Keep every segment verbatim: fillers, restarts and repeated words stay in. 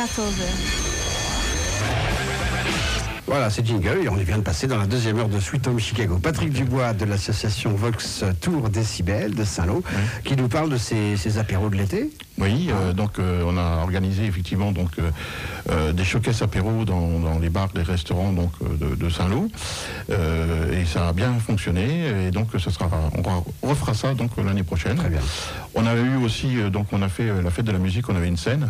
Katowy. Voilà, c'est jingle et on vient de passer dans la deuxième heure de Sweet Home Chicago. Patrick Dubois de l'association Vox Tour Décibel de Saint-Lô, oui. qui nous parle de ces, ces apéros de l'été. Oui, euh, donc euh, on a organisé effectivement donc euh, euh, des showcases apéros dans, dans les bars, les restaurants donc de, de Saint-Lô, euh, et ça a bien fonctionné. Et donc ça sera, on refera ça donc l'année prochaine. Très bien. On avait eu aussi euh, donc on a fait la fête de la musique, on avait une scène.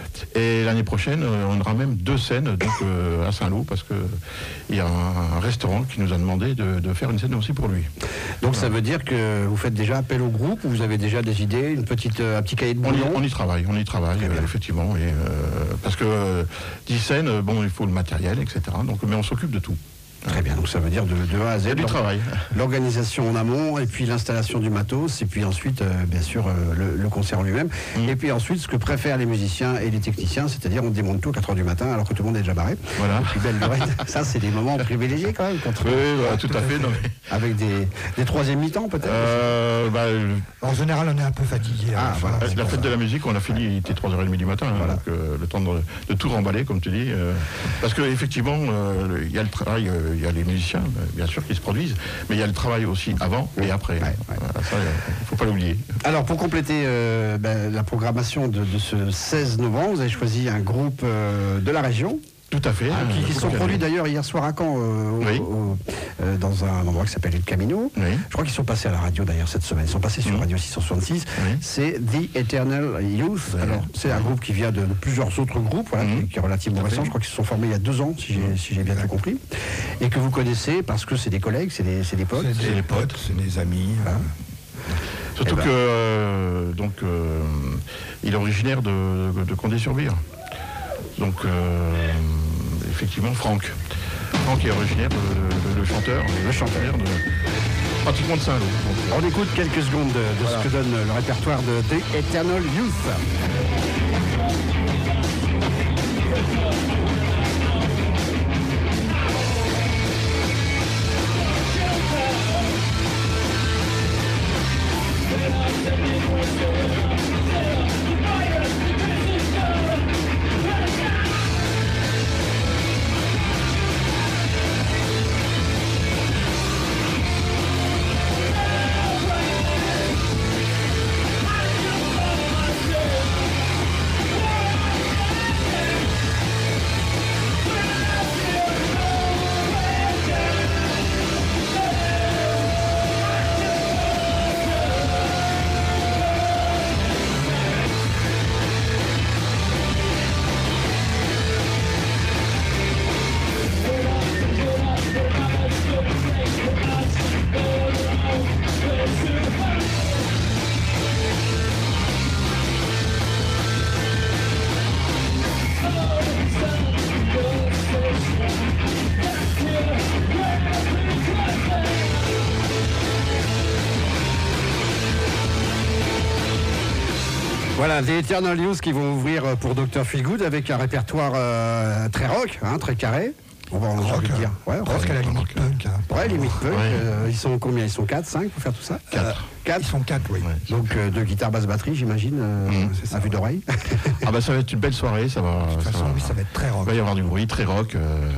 Et l'année prochaine, on aura même deux scènes donc, euh, à Saint-Lô, parce qu'il y a un, un restaurant qui nous a demandé de, de faire une scène aussi pour lui. Donc voilà. Ça veut dire que vous faites déjà appel au groupe, ou vous avez déjà des idées, une petite, un petit cahier de brouillon? On y travaille, on y travaille, euh, effectivement. Et, euh, parce que euh, dix scènes, bon, il faut le matériel, et cetera. Donc, mais on s'occupe de tout. Très bien, donc ça veut dire de, de A à Z. Il y a du travail. L'organisation en amont, et puis l'installation du matos, et puis ensuite, euh, bien sûr, euh, le, le concert lui-même. Mmh. Et puis ensuite, ce que préfèrent les musiciens et les techniciens, c'est-à-dire on démonte tout à quatre heures du matin, alors que tout le monde est déjà barré. Voilà. Et puis belle lurette. Ça, c'est des moments privilégiés quand même. Contre... Oui, voilà, tout à fait. Non, mais... Avec des, des troisième mi-temps, peut-être euh, bah, En général, on est un peu fatigué. Ah, hein, voilà. La fête de la musique, on a fini, il était trois heures trente du matin, voilà. hein, donc euh, le temps de, de tout remballer, comme tu dis. Euh, parce qu'effectivement, euh, il y a le travail, euh, il y a les musiciens, bien sûr, qui se produisent, mais il y a le travail aussi avant et après. Ouais, ouais. Voilà, ça, il ne faut pas l'oublier. Alors, pour compléter euh, ben, la programmation de, de ce seize novembre, vous avez choisi un groupe euh, de la région. Tout à fait. Ah, qui, qui se sont produits d'ailleurs hier soir à Caen, euh, oui. au, au, euh, dans un endroit qui s'appelle El Camino. Oui. Je crois qu'ils sont passés à la radio d'ailleurs cette semaine. Ils sont passés sur mmh. Radio six cent soixante-six. Oui. C'est The Eternal Youth. Oui. Alors, c'est un groupe qui vient de, de plusieurs autres groupes, voilà, mmh. qui, qui est relativement récent. Je crois qu'ils se sont formés il y a deux ans, si j'ai, mmh. si j'ai bien tout compris. Et que vous connaissez parce que c'est des collègues, c'est des, c'est des potes. C'est des potes, c'est des amis. Voilà. Surtout eh ben. que euh, donc, euh, il est originaire de, de, de Condé-sur-Vire. Donc, euh, effectivement, Franck. Franck est originaire, de, de, de, le chanteur, le chanteur de, pratiquement de Saint-Lô. Donc, on écoute quelques secondes de, de voilà. ce que donne le répertoire de The Eternal Youth. Voilà, les Eternal Youth qui vont ouvrir pour docteur Feelgood avec un répertoire euh, très rock, hein, très carré. On va en rock, envie de dire. Ouais, rock, rock à la limite punk. Hein, ouais, limite punk. Ouais. Euh, ils sont combien? Ils sont quatre, cinq pour faire tout ça? quatre. quatre. Ils sont quatre, oui. Ouais. Donc euh, deux guitares, basse, batterie, j'imagine, euh, mmh, c'est ça, à vue ouais. d'oreille. Ah bah ça va être une belle soirée, ça va. De toute façon, ça va, oui, ça va être très rock. Il va y avoir du bruit, très rock. Euh...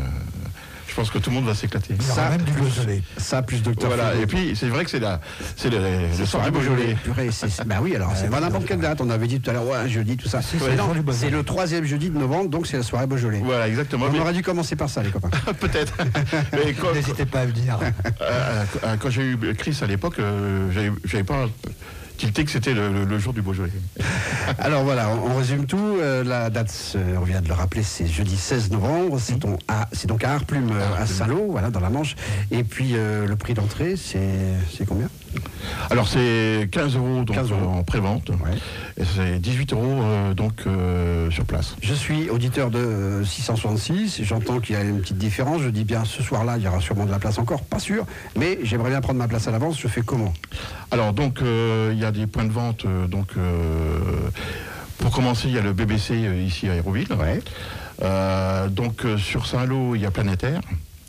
Je pense que tout le monde va s'éclater. Il y aura ça, même du Beaujolais. Ça, plus docteur Voilà, et puis c'est vrai que c'est, la, c'est le, le soir du Beaujolais. Purée, c'est, bah oui, alors c'est pas n'importe quelle date. On avait dit tout à l'heure, ouais, jeudi, tout ça. C'est, ouais, non, c'est le troisième jeudi de novembre, donc c'est la soirée Beaujolais. Voilà, exactement. On mais... aurait dû commencer par ça, les copains. Peut-être. Mais quand, n'hésitez pas à le dire. Euh, quand j'ai eu Chris à l'époque, euh, j'avais, j'avais pas tilté que c'était le, le, le jour du Beaujolais. Alors voilà, on, on résume tout. Euh, la date, euh, on vient de le rappeler, c'est jeudi seize novembre. C'est, ton, à, c'est donc à Arplume, euh, à Saint-Lô, voilà, dans la Manche. Et puis euh, le prix d'entrée, c'est, c'est combien? Alors c'est quinze euros, donc, quinze euros en pré-vente. Ouais. Et c'est dix-huit euros euh, donc euh, sur place. Je suis auditeur de six cent soixante-six. J'entends qu'il y a une petite différence. Je dis bien, ce soir-là, il y aura sûrement de la place encore, pas sûr. Mais j'aimerais bien prendre ma place à l'avance. Je fais comment? Alors donc euh, il y a des points de vente. Euh, donc euh, pour commencer, il y a le B B C euh, ici à Aéroville. Ouais. Euh, donc euh, sur Saint-Lô, il y a Planétaire.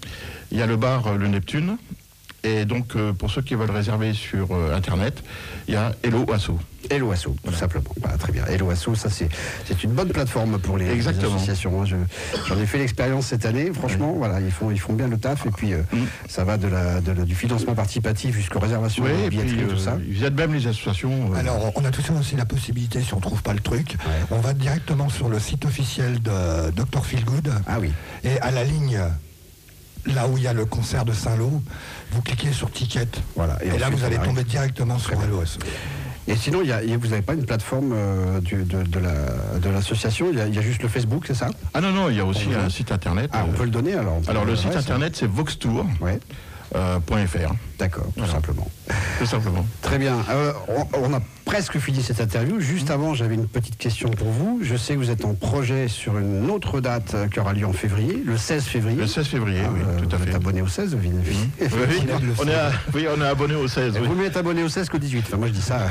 Il y a le bar euh, le Neptune. Et donc, euh, pour ceux qui veulent réserver sur euh, Internet, il y a Hello Asso. Hello Asso, tout simplement. Voilà, très bien. Hello Asso, ça c'est, c'est une bonne plateforme pour les, les associations. Je, j'en ai fait l'expérience cette année. Franchement, oui. voilà, ils font, ils font bien le taf. Et puis, euh, mm. ça va de la, de la, du financement participatif jusqu'aux réservations, oui, de billetterie, euh, tout ça. Ils aident même les associations. Euh... Alors, on a tout ça aussi la possibilité, si on ne trouve pas le truc, ouais. on va directement sur le site officiel de docteur Feelgood. Ah oui. Et à la ligne, là où il y a le concert de Saint-Lô, vous cliquez sur Ticket. Voilà. Et, et là, vous allez tomber directement sur Hello Asso. Et sinon, y a, y a, vous n'avez pas une plateforme euh, du, de, de, la, de l'association, il y, y a juste le Facebook, c'est ça? Ah non, non, il y a aussi on un peut... site internet. Ah, on peut le donner alors? Alors le site internet, c'est voxtour point f r. D'accord, tout voilà. simplement. Tout simplement. Très bien. Euh, on, on a presque fini cette interview. Juste mmh. avant, j'avais une petite question pour vous. Je sais que vous êtes en projet sur une autre date qui aura lieu en février, le seize février. Le seize février, ah, oui, euh, tout à vous fait. Vous êtes abonné au seize, oui. Mmh. oui, on est à, oui, on est abonné au seize. Oui. Oui. Vous n'êtes abonné au seize qu'au dix-huit. Enfin, moi, je dis ça.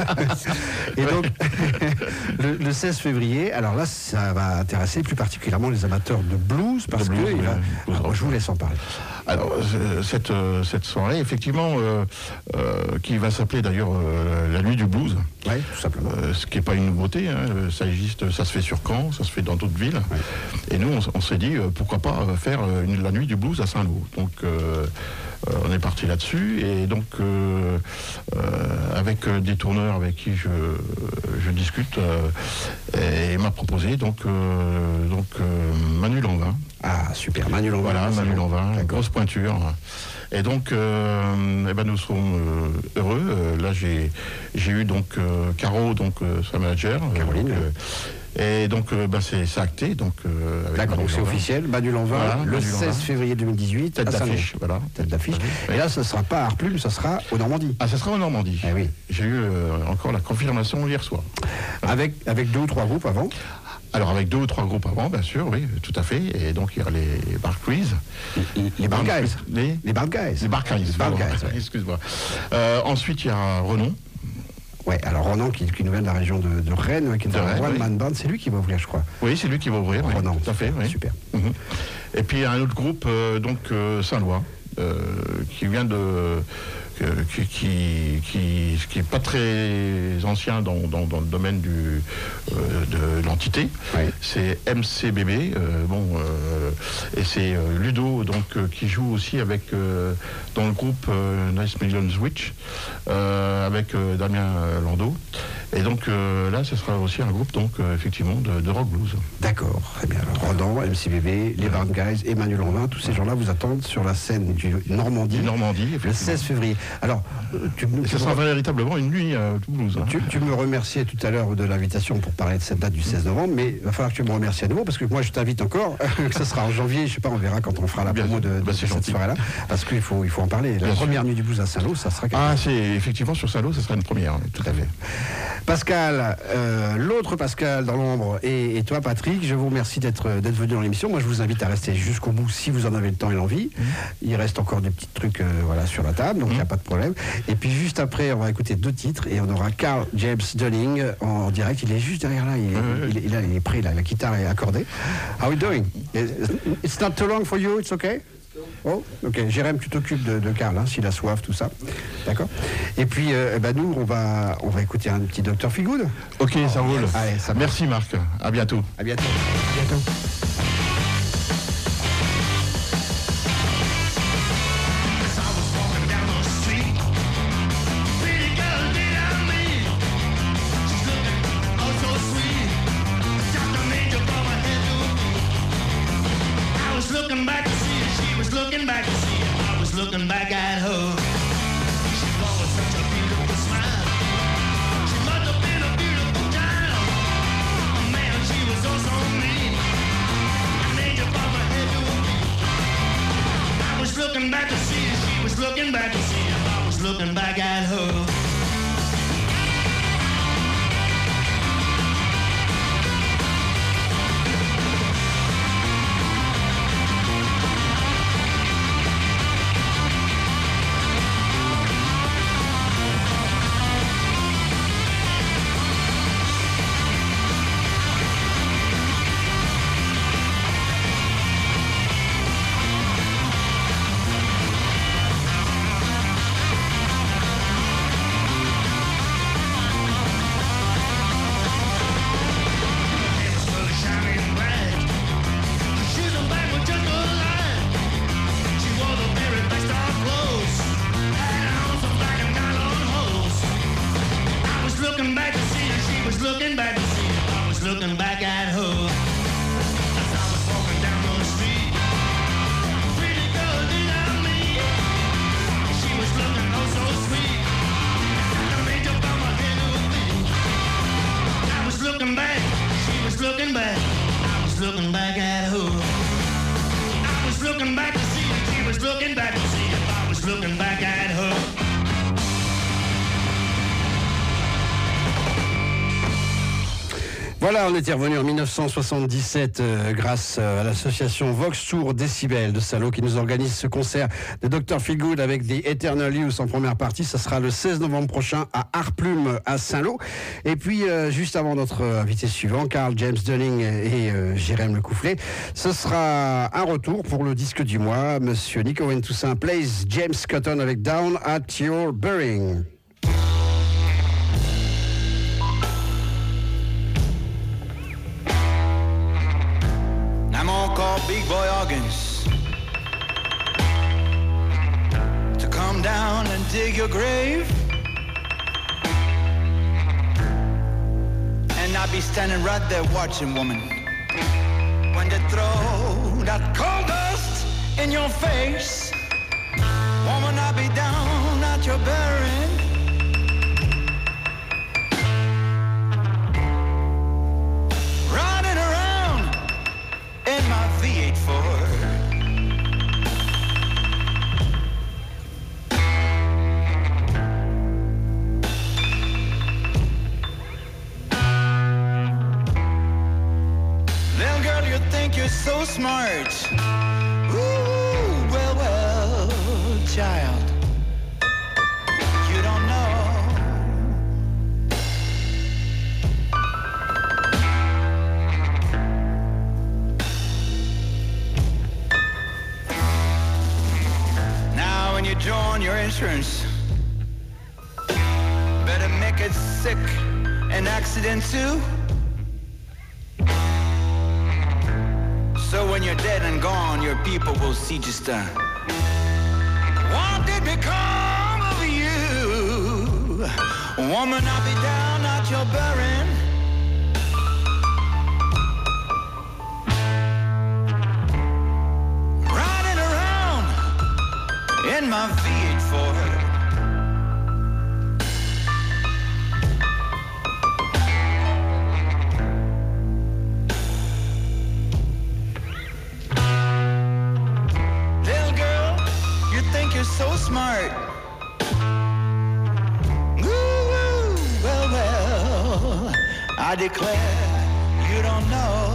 Et donc, le, le seize février, alors là, ça va intéresser plus particulièrement les amateurs de blues, parce que... Oui, va... blues alors, je vous laisse en parler. Alors, cette, cette soirée, effectivement, euh, euh, qui va s'appeler d'ailleurs euh, la nuit du blues. Oui, tout simplement. Euh, ce qui n'est pas une nouveauté, hein, ça existe, ça se fait sur Caen, ça se fait dans d'autres villes. Oui. Et nous, on, on s'est dit, euh, pourquoi pas faire une, la nuit du blues à Saint-Lô. Donc, euh, euh, on est parti là-dessus. Et donc, euh, euh, avec des tourneurs avec qui je, je discute, euh, et il m'a proposé donc, euh, donc euh, Manu Lanvin. Ah, super, Manu Lanvin. Voilà, Manu Lanvin, grosse pointure. Et donc, euh, eh ben nous sommes euh, heureux. Euh, là, j'ai, j'ai eu donc euh, Caro, donc euh, sa manager. Caroline. Donc, euh, et donc, euh, bah, c'est, c'est acté. Donc, euh, avec D'accord, donc c'est officiel. Manu Lanvin, voilà, le Manu seize février deux mille dix-huit. Tête d'affiche. Voilà. Tête d'affiche. Et là, ce ne sera pas à Arplume, ça sera au Normandie. Ah, ça sera au Normandie. Eh oui. J'ai eu euh, encore la confirmation hier soir. Avec, avec deux ou trois groupes avant? Alors avec deux ou trois groupes avant, bien sûr, oui, tout à fait. Et donc il y a les Bar Quiz. Les, les Bar Guys. Les, les Bar Guys. Les Bar Guys. Les Bar Guys, ouais. Excuse-moi. Euh, ensuite il y a Renan. Ouais, alors Renan qui, qui nous vient de la région de, de Rennes, qui est un One Man Band, c'est lui qui va ouvrir, je crois. Oui, c'est lui qui va ouvrir. Oui, Renan, tout à fait, oui. Super. Mm-hmm. Et puis il y a un autre groupe, euh, donc euh, Saint-Lois, euh, qui vient de... Qui, qui, qui, qui est pas très ancien dans, dans, dans le domaine du, euh, de l'entité. Oui. C'est M C B B, euh, bon, euh, et c'est euh, Ludo donc, euh, qui joue aussi avec, euh, dans le groupe euh, Nice Millions Witch, euh, avec euh, Damien Landau. Et donc euh, là, ce sera aussi un groupe donc, euh, effectivement de, de rock blues. D'accord, très bien. Rodan, M C B B, les Band Guys, Emmanuel Lanvin, tous ces gens-là vous attendent sur la scène du Normandie, du Normandie le seize février. Alors, tu, tu ça sera me... véritablement une nuit à Toulouse. Hein. Tu, tu me remerciais tout à l'heure de l'invitation pour parler de cette date du seize novembre, mais il va falloir que tu me remercies à nouveau, parce que moi je t'invite encore, que ça sera en janvier, je sais pas, on verra quand on fera la promo de, de, bah, de cette soirée-là, parce qu'il faut, il faut en parler. La bien première sûr. nuit du blues à Saint-Lô, ça sera... Ah, c'est effectivement sur Saint-Lô, ça sera une première, tout à fait. Pascal, euh, l'autre Pascal dans l'ombre, et, et toi Patrick, je vous remercie d'être, d'être venu dans l'émission. Moi je vous invite à rester jusqu'au bout si vous en avez le temps et l'envie. Mmh. Il reste encore des petits trucs euh, voilà, sur la table, donc il mmh. n'y a pas de problème. Et puis juste après, on va écouter deux titres et on aura Carl James Dunning en, en direct. Il est juste derrière là, il est, mmh. il, il, il est prêt, là, la guitare est accordée. How are you doing? It's not too long for you, it's okay? Oh, ok. Jérém, tu t'occupes de, de Carl, hein, s'il a soif, tout ça. D'accord. Et puis, euh, bah, nous, on va, on va écouter un petit docteur Feelgood. Ok, oh, ça roule. Allez, ça merci Marc. À bientôt. À bientôt. À bientôt. Looking back at her, she was such a beautiful smile. She must have been a beautiful child. Oh man, she was so so mean. I made you from her head to her feet. I was looking back to see her. She was looking back to see her. I was looking back at her. looking back at her. I was looking back to see if she was looking back to see if I was looking back at her. Voilà, on était revenu en dix-neuf cent soixante-dix-sept euh, grâce euh, à l'association Vox Tour Décibel de Saint-Lô qui nous organise ce concert de docteur Feelgood avec The Eternal Youth en première partie. Ça sera le seize novembre prochain à Harplume à Saint-Lô. Et puis, euh, juste avant notre invité suivant, Carl James Dunning et euh, Jérém Lecoufflet, ce sera un retour pour le disque du mois. Monsieur Nick Owen Toussaint plays James Cotton avec Down at Your Burying. Big boy organs to come down and dig your grave, and I'll be standing right there watching, woman, when they throw that coal dust in your face. Woman, I'll be down at your burying, riding around in my V eight Ford. Little girl, you think you're so smart. Ooh, well, well, child, you don't know. When you're drawing your insurance, better make it sick, an accident too. So when you're dead and gone, your people will see just uh, what did become of you. Woman, I'll be down at your burying, in my V eight Ford. Little girl, you think you're so smart. Ooh, well, well, I declare you don't know.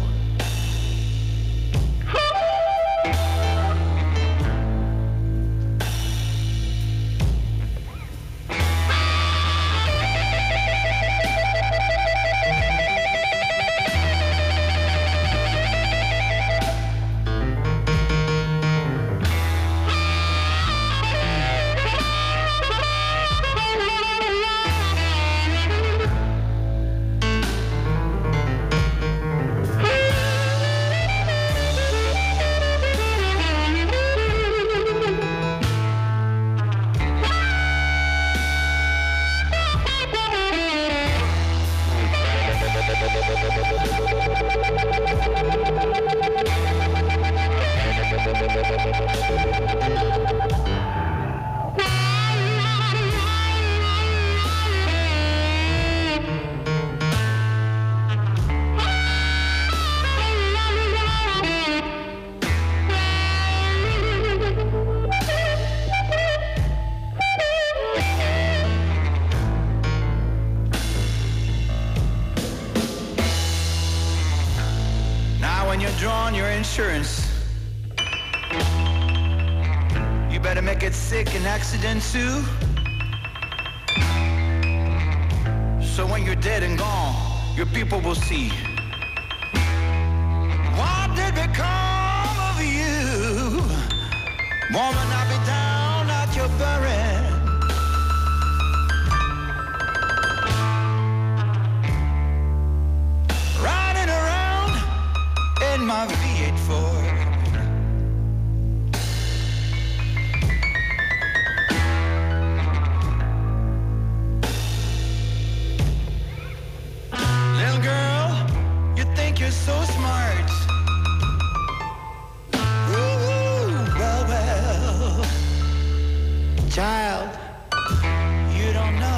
Insurance, you better make it sick, an accident too. So when you're dead and gone, your people will see what did become of you. Woman, I'll be down at your burying, riding around in my V eight Ford. Little girl, you think you're so smart. Ooh, well, well, child, you don't know.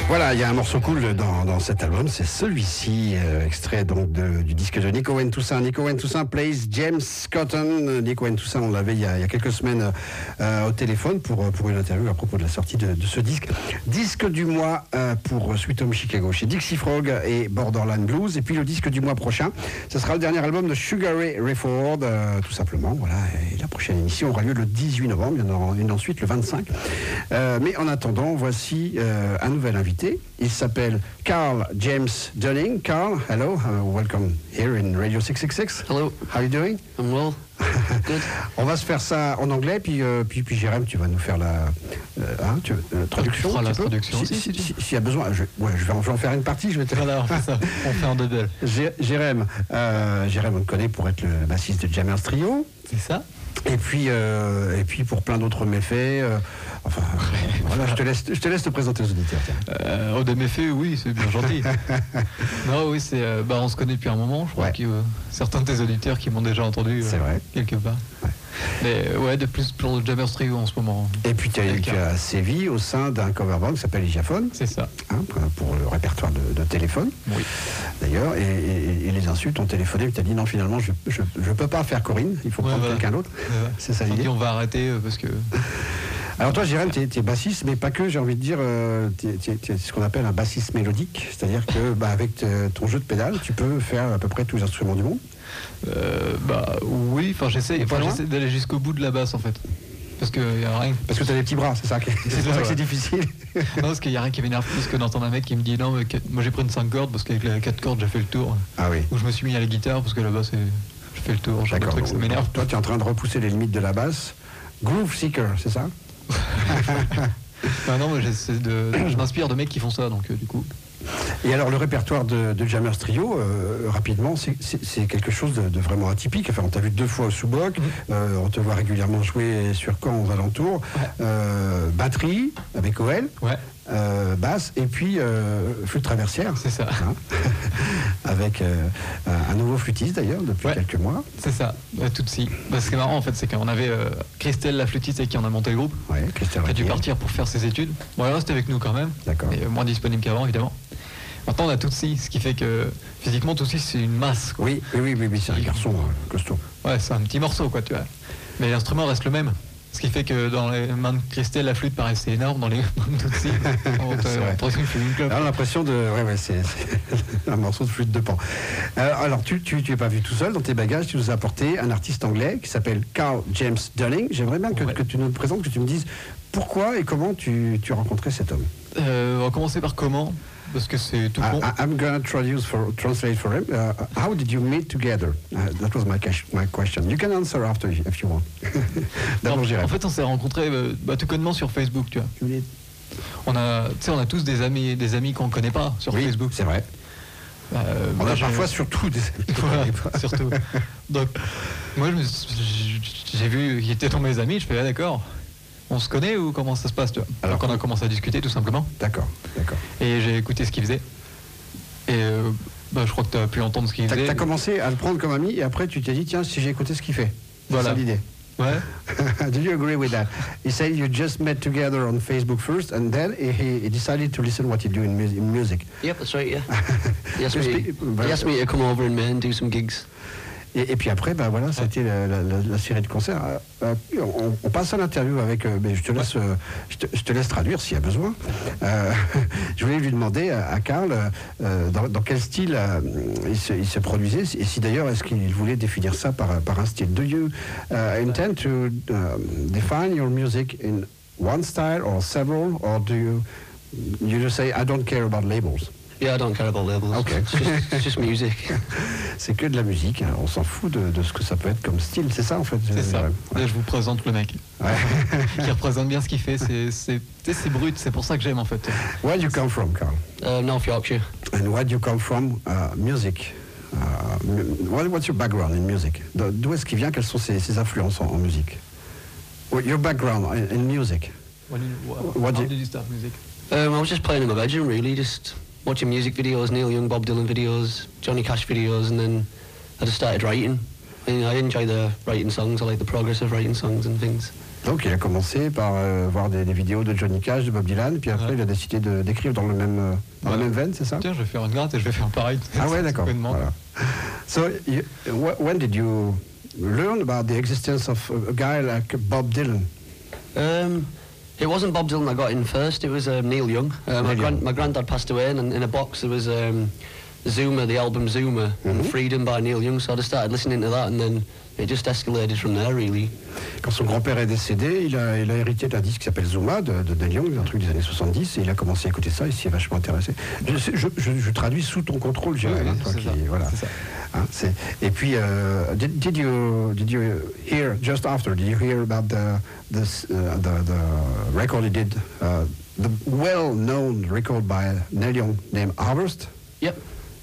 Voilà, il y a un morceau cool dans, dans cet album, c'est celui-ci, euh, extrait donc de, du disque de Nico Wayne Toussaint. Nico Wayne Toussaint plays James Cotton. Nico Wayne Toussaint, on l'avait il, il y a quelques semaines euh, au téléphone pour, pour une interview à propos de la sortie de, de ce disque. Disque du mois euh, pour Sweet Home Chicago chez Dixie Frog et Borderland Blues. Et puis le disque du mois prochain, ce sera le dernier album de Sugar Ray Rayford, euh, tout simplement. Voilà, et la prochaine émission aura lieu le dix-huit novembre, il y en aura une ensuite le vingt-cinq. Euh, mais en attendant, voici euh, un nouvel invité. Il s'appelle Carl James Dunning. Carl, hello, uh, welcome here in Radio six six six. Hello. How are you doing? I'm well. Good. On va se faire ça en anglais, puis euh, puis, puis Jérém, tu vas nous faire la euh, hein, tu, euh, traduction. Tu feras la peu traduction. Si, Si, si, si, si, s'il y a besoin, je, ouais, je, vais en, je vais en faire une partie. Je vais te... Voilà, on fait ça. On fait un double. Jé- Jérém, euh, Jérém, on te connaît pour être le bassiste de Jammers Trio. C'est ça. Et puis, euh, et puis pour plein d'autres méfaits. Euh, enfin, voilà, je te laisse, je te laisse te présenter aux auditeurs. Euh, oh, des méfaits, oui, c'est bien gentil. Non, oui, c'est, euh, bah, on se connaît depuis un moment. Je crois Ouais. que euh, certains de tes auditeurs qui m'ont déjà entendu euh, C'est vrai. quelque part. Ouais. Mais euh, ouais, de plus pour le Jammers Trio en ce moment. Et puis tu as, Avec tu un- as sévi au sein d'un cover band qui s'appelle Hygiaphone, C'est ça. hein, pour, pour le répertoire de, de téléphone. Oui. D'ailleurs, et, et- et les insultes ont téléphoné, et tu as dit non, finalement, je ne peux pas faire Corinne, il faut Ouais, prendre voilà. quelqu'un d'autre. Euh, C'est ça on l'idée. dit on va arrêter euh, parce que. Alors toi, Jérém, tu es bassiste, mais pas que, j'ai envie de dire, tu es ce qu'on appelle un bassiste mélodique, c'est-à-dire que bah, avec te- ton jeu de pédale, tu peux faire à peu près tous les instruments du monde. Euh, bah oui, enfin j'essaie, Pas enfin, loin j'essaie d'aller jusqu'au bout de la basse en fait. Parce qu'il n'y a rien. Parce que tu as des petits bras, c'est ça, qui- c'est pour ça ça, que c'est ouais. difficile. Non, parce qu'il n'y a rien qui m'énerve plus que d'entendre un mec qui me dit non, mais que- moi j'ai pris une cinq cordes parce qu'avec les quatre cordes j'ai fait le tour. Ah oui. Ou je me suis mis à la guitare parce que là-bas c'est. Je fais le tour, genre de D'accord. trucs, ça Donc, m'énerve. Toi, tu es en train de repousser les limites de la basse. Groove Seeker, c'est ça? Enfin, non, moi j'essaie de. Je m'inspire de mecs qui font ça, donc euh, du coup. Et alors, le répertoire de, de Jammers Trio, euh, rapidement, c'est- c'est c'est quelque chose de, de vraiment atypique. Enfin, on t'a vu deux fois au Sous-Boc, euh, on te voit régulièrement jouer sur Caen aux alentours. Euh, batterie, avec O L, Ouais, euh, basse, et puis euh, flûte traversière. c'est ça. Hein, avec euh, un un nouveau flûtiste d'ailleurs, depuis Ouais. quelques mois. C'est ça, ouais, tout de suite. Bah, ce qui est marrant en fait, c'est qu'on avait euh, Christelle, la flûtiste avec qui on a monté le groupe, Ouais, Christian qui a dû Raquier. partir pour faire ses études. Bon, elle reste avec nous quand même, D'accord. mais euh, moins disponible qu'avant évidemment. Maintenant on a Tootsie, ce qui fait que physiquement Tootsie c'est une masse. Quoi. Oui, oui, oui, oui, oui, c'est un garçon euh, costaud. Ouais, c'est un petit morceau quoi, tu vois. Mais l'instrument reste le même. Ce qui fait que dans les mains de Christelle, la flûte paraissait énorme, dans les mains de Tootsie, on C'est vrai. a l'impression qu'il fait une clope. On a l'impression de. Ouais, ouais, c'est c'est un morceau de flûte de pan. Euh, alors, tu tu tu es pas vu tout seul. Dans tes bagages, tu nous as apporté un artiste anglais qui s'appelle Carl James Dunning. J'aimerais bien que, Ouais. que tu nous le présentes, que tu me dises pourquoi et comment tu, tu as rencontré cet homme. Euh, on va commencer par comment, parce que c'est tout I, con. I- I'm going to traduce for, translate for him. Uh, how did you meet together? Uh, that was my, ques- my question. You can answer after if you want. D'abord, en, Jérém. en fait, on s'est rencontrés euh, bah, tout connement sur Facebook, tu vois. On a, tu sais, on a tous des amis, des amis qu'on connaît pas sur Oui, Facebook. c'est vrai. Euh, On moi, a j'ai- parfois surtout des amis qu'on Voilà, connaît pas. surtout. Donc, moi, je me suis- j'ai vu qu'il était dans mes amis. Je fais ah, d'accord. On se connaît ou comment ça se passe, tu vois. Alors, Donc, on a commencé à discuter tout simplement. D'accord, d'accord. Et j'ai écouté ce qu'il faisait. Et euh, bah, je crois que tu as pu entendre ce qu'il T'as faisait. as commencé à le prendre comme ami et après tu t'es dit tiens si j'ai écouté ce qu'il fait. C'est Voilà. ça l'idée. Ouais. Do you agree with that? He said you just met together on Facebook first and then he, he decided to listen what you do in, mu- in music. Yep, that's right, yeah. He asked, You me, speak- he asked me to come over in May and do some gigs. Et, et puis après, ben voilà, ça a été la, la- la- la série de concerts. Euh, euh, on, on passe à l'interview avec. euh, mais je te laisse, euh, je te, je te laisse traduire s'il y a besoin. Euh, je voulais lui demander à, à Carl euh, dans, dans quel style euh, il, se, il se produisait et si d'ailleurs est-ce qu'il voulait définir ça par, par un style. Do you uh, intend to um, define your music in one style or several, or do you you just say I don't care about labels? Yeah, I don't care about labels. Okay. It's just, it's just music. C'est que de la musique, hein. On s'en fout de, de ce que ça peut être comme style, c'est ça en fait. C'est ça. Ouais. Là, je vous présente le mec. Ouais. Qui représente bien ce qu'il fait. C'est, c'est, tu sais, c'est brut. C'est pour ça que j'aime en fait. Where do you come from, Carl? Uh, North Yorkshire. And where do you come from? Uh, music. Uh, mu- what, what's your background in music? De- D'où est-ce qu'il vient? Quelles sont ses, ses influences en, en musique? Well, your background in, in music. When you, What how do you- did you start music? Um, I was just playing in my bedroom, really, just watching music videos, Neil Young, Bob Dylan videos, Johnny Cash videos, and then I just started writing. I, I enjoy the writing songs. I like the progress of writing songs and things. Donc il a commencé par euh, voir des, des vidéos de Johnny Cash, de Bob Dylan, puis après ouais. il a décidé de, d'écrire dans, le même, euh, dans ouais. la même veine, c'est ça? Tiens, je vais faire une gratte et je vais faire pareil. Ah ouais, d'accord. Voilà. So, you, when did you learn about the existence of a guy like Bob Dylan? Um, it wasn't Bob Dylan I got in first, it was um, Neil Young. Uh, my, gran- my granddad passed away, and in a box there was um, Zuma, the album Zuma, mm-hmm. and Freedom by Neil Young, so I just started listening to that, and then it just escalated from there, really. Quand son grand-père est décédé, il a, il a hérité d'un disque qui s'appelle Zuma, de, de Neil Young, un truc des années soixante-dix, et il a commencé à écouter ça, il s'y est vachement intéressé. Je, je, je, je traduis sous ton contrôle, je dirais. Oui, hein, toi c'est qui, ça. Voilà. C'est ça. Hein, c'est, et puis, uh, did, did, you, did you hear, just after, did you hear about the, this, uh, the, the record he did, uh, the well-known record by Neil Young named Harvest? Yep.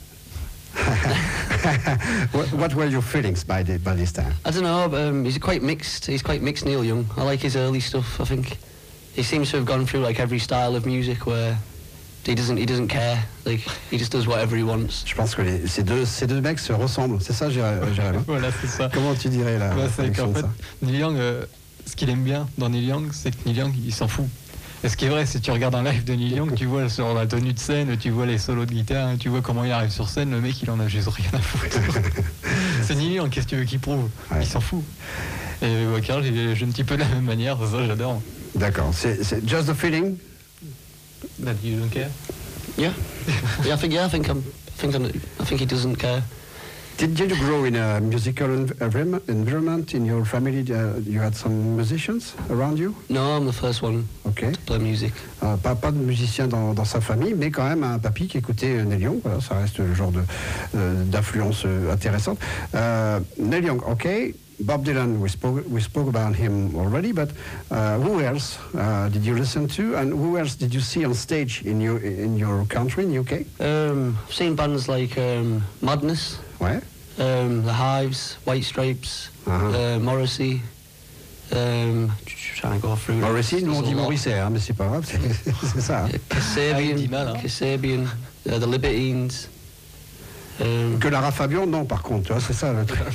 what, what were your feelings by, the, by this time? I don't know, but, um, he's quite mixed. He's quite mixed, Neil Young. I like his early stuff. I think he seems to have gone through like every style of music where he doesn't he doesn't care. Like he just does whatever he wants. Je pense que les, ces deux ces deux mecs se ressemblent. C'est ça, Jérémy? Voilà, c'est ça. Comment tu dirais là? Bah, c'est qu'en fait, Neil Young, euh, ce qu'il aime bien dans Neil Young, c'est que Neil Young, il s'en fout. Et ce qui est vrai, si tu regardes un live de Neil Young, tu vois sur la tenue de scène, tu vois les solos de guitare, tu vois comment il arrive sur scène, le mec il en a juste rien à foutre. C'est Neil Young, qu'est-ce que tu veux qu'il prouve? Ouais. Il s'en fout. Et Walker, j'ai, j'ai un petit peu de la même manière, c'est ça, j'adore. D'accord, c'est, c'est just the feeling? That you don't care? Yeah. Yeah, I think yeah, I think I'm, I think I'm, I think he doesn't care. Did, did you grow in a musical environment in your family? Uh, you had some musicians around you? No, I'm the first one okay. to play music. Uh, pas, pas de musicien dans, dans sa famille, mais quand même un papy qui écoutait Neil Young. Voilà, ça reste le genre de, euh, d'influence euh, intéressante. Uh, Neil Young, okay. Bob Dylan, we spoke, we spoke about him already, but uh, who else uh, did you listen to, and who else did you see on stage in your in your country, in U K? Um, I've seen bands like um, Madness, ouais. um, The Hives, White Stripes, uh-huh. uh, Morrissey. Um, trying to go through. Morrissey, nous on dit Morrissey, hein, mais c'est pas grave, c'est, c'est ça. Hein. Kasabian, mal, hein. Kasabian, uh, The Libertines. Um, que Lara Fabian, non, par contre, tu vois, c'est ça le truc.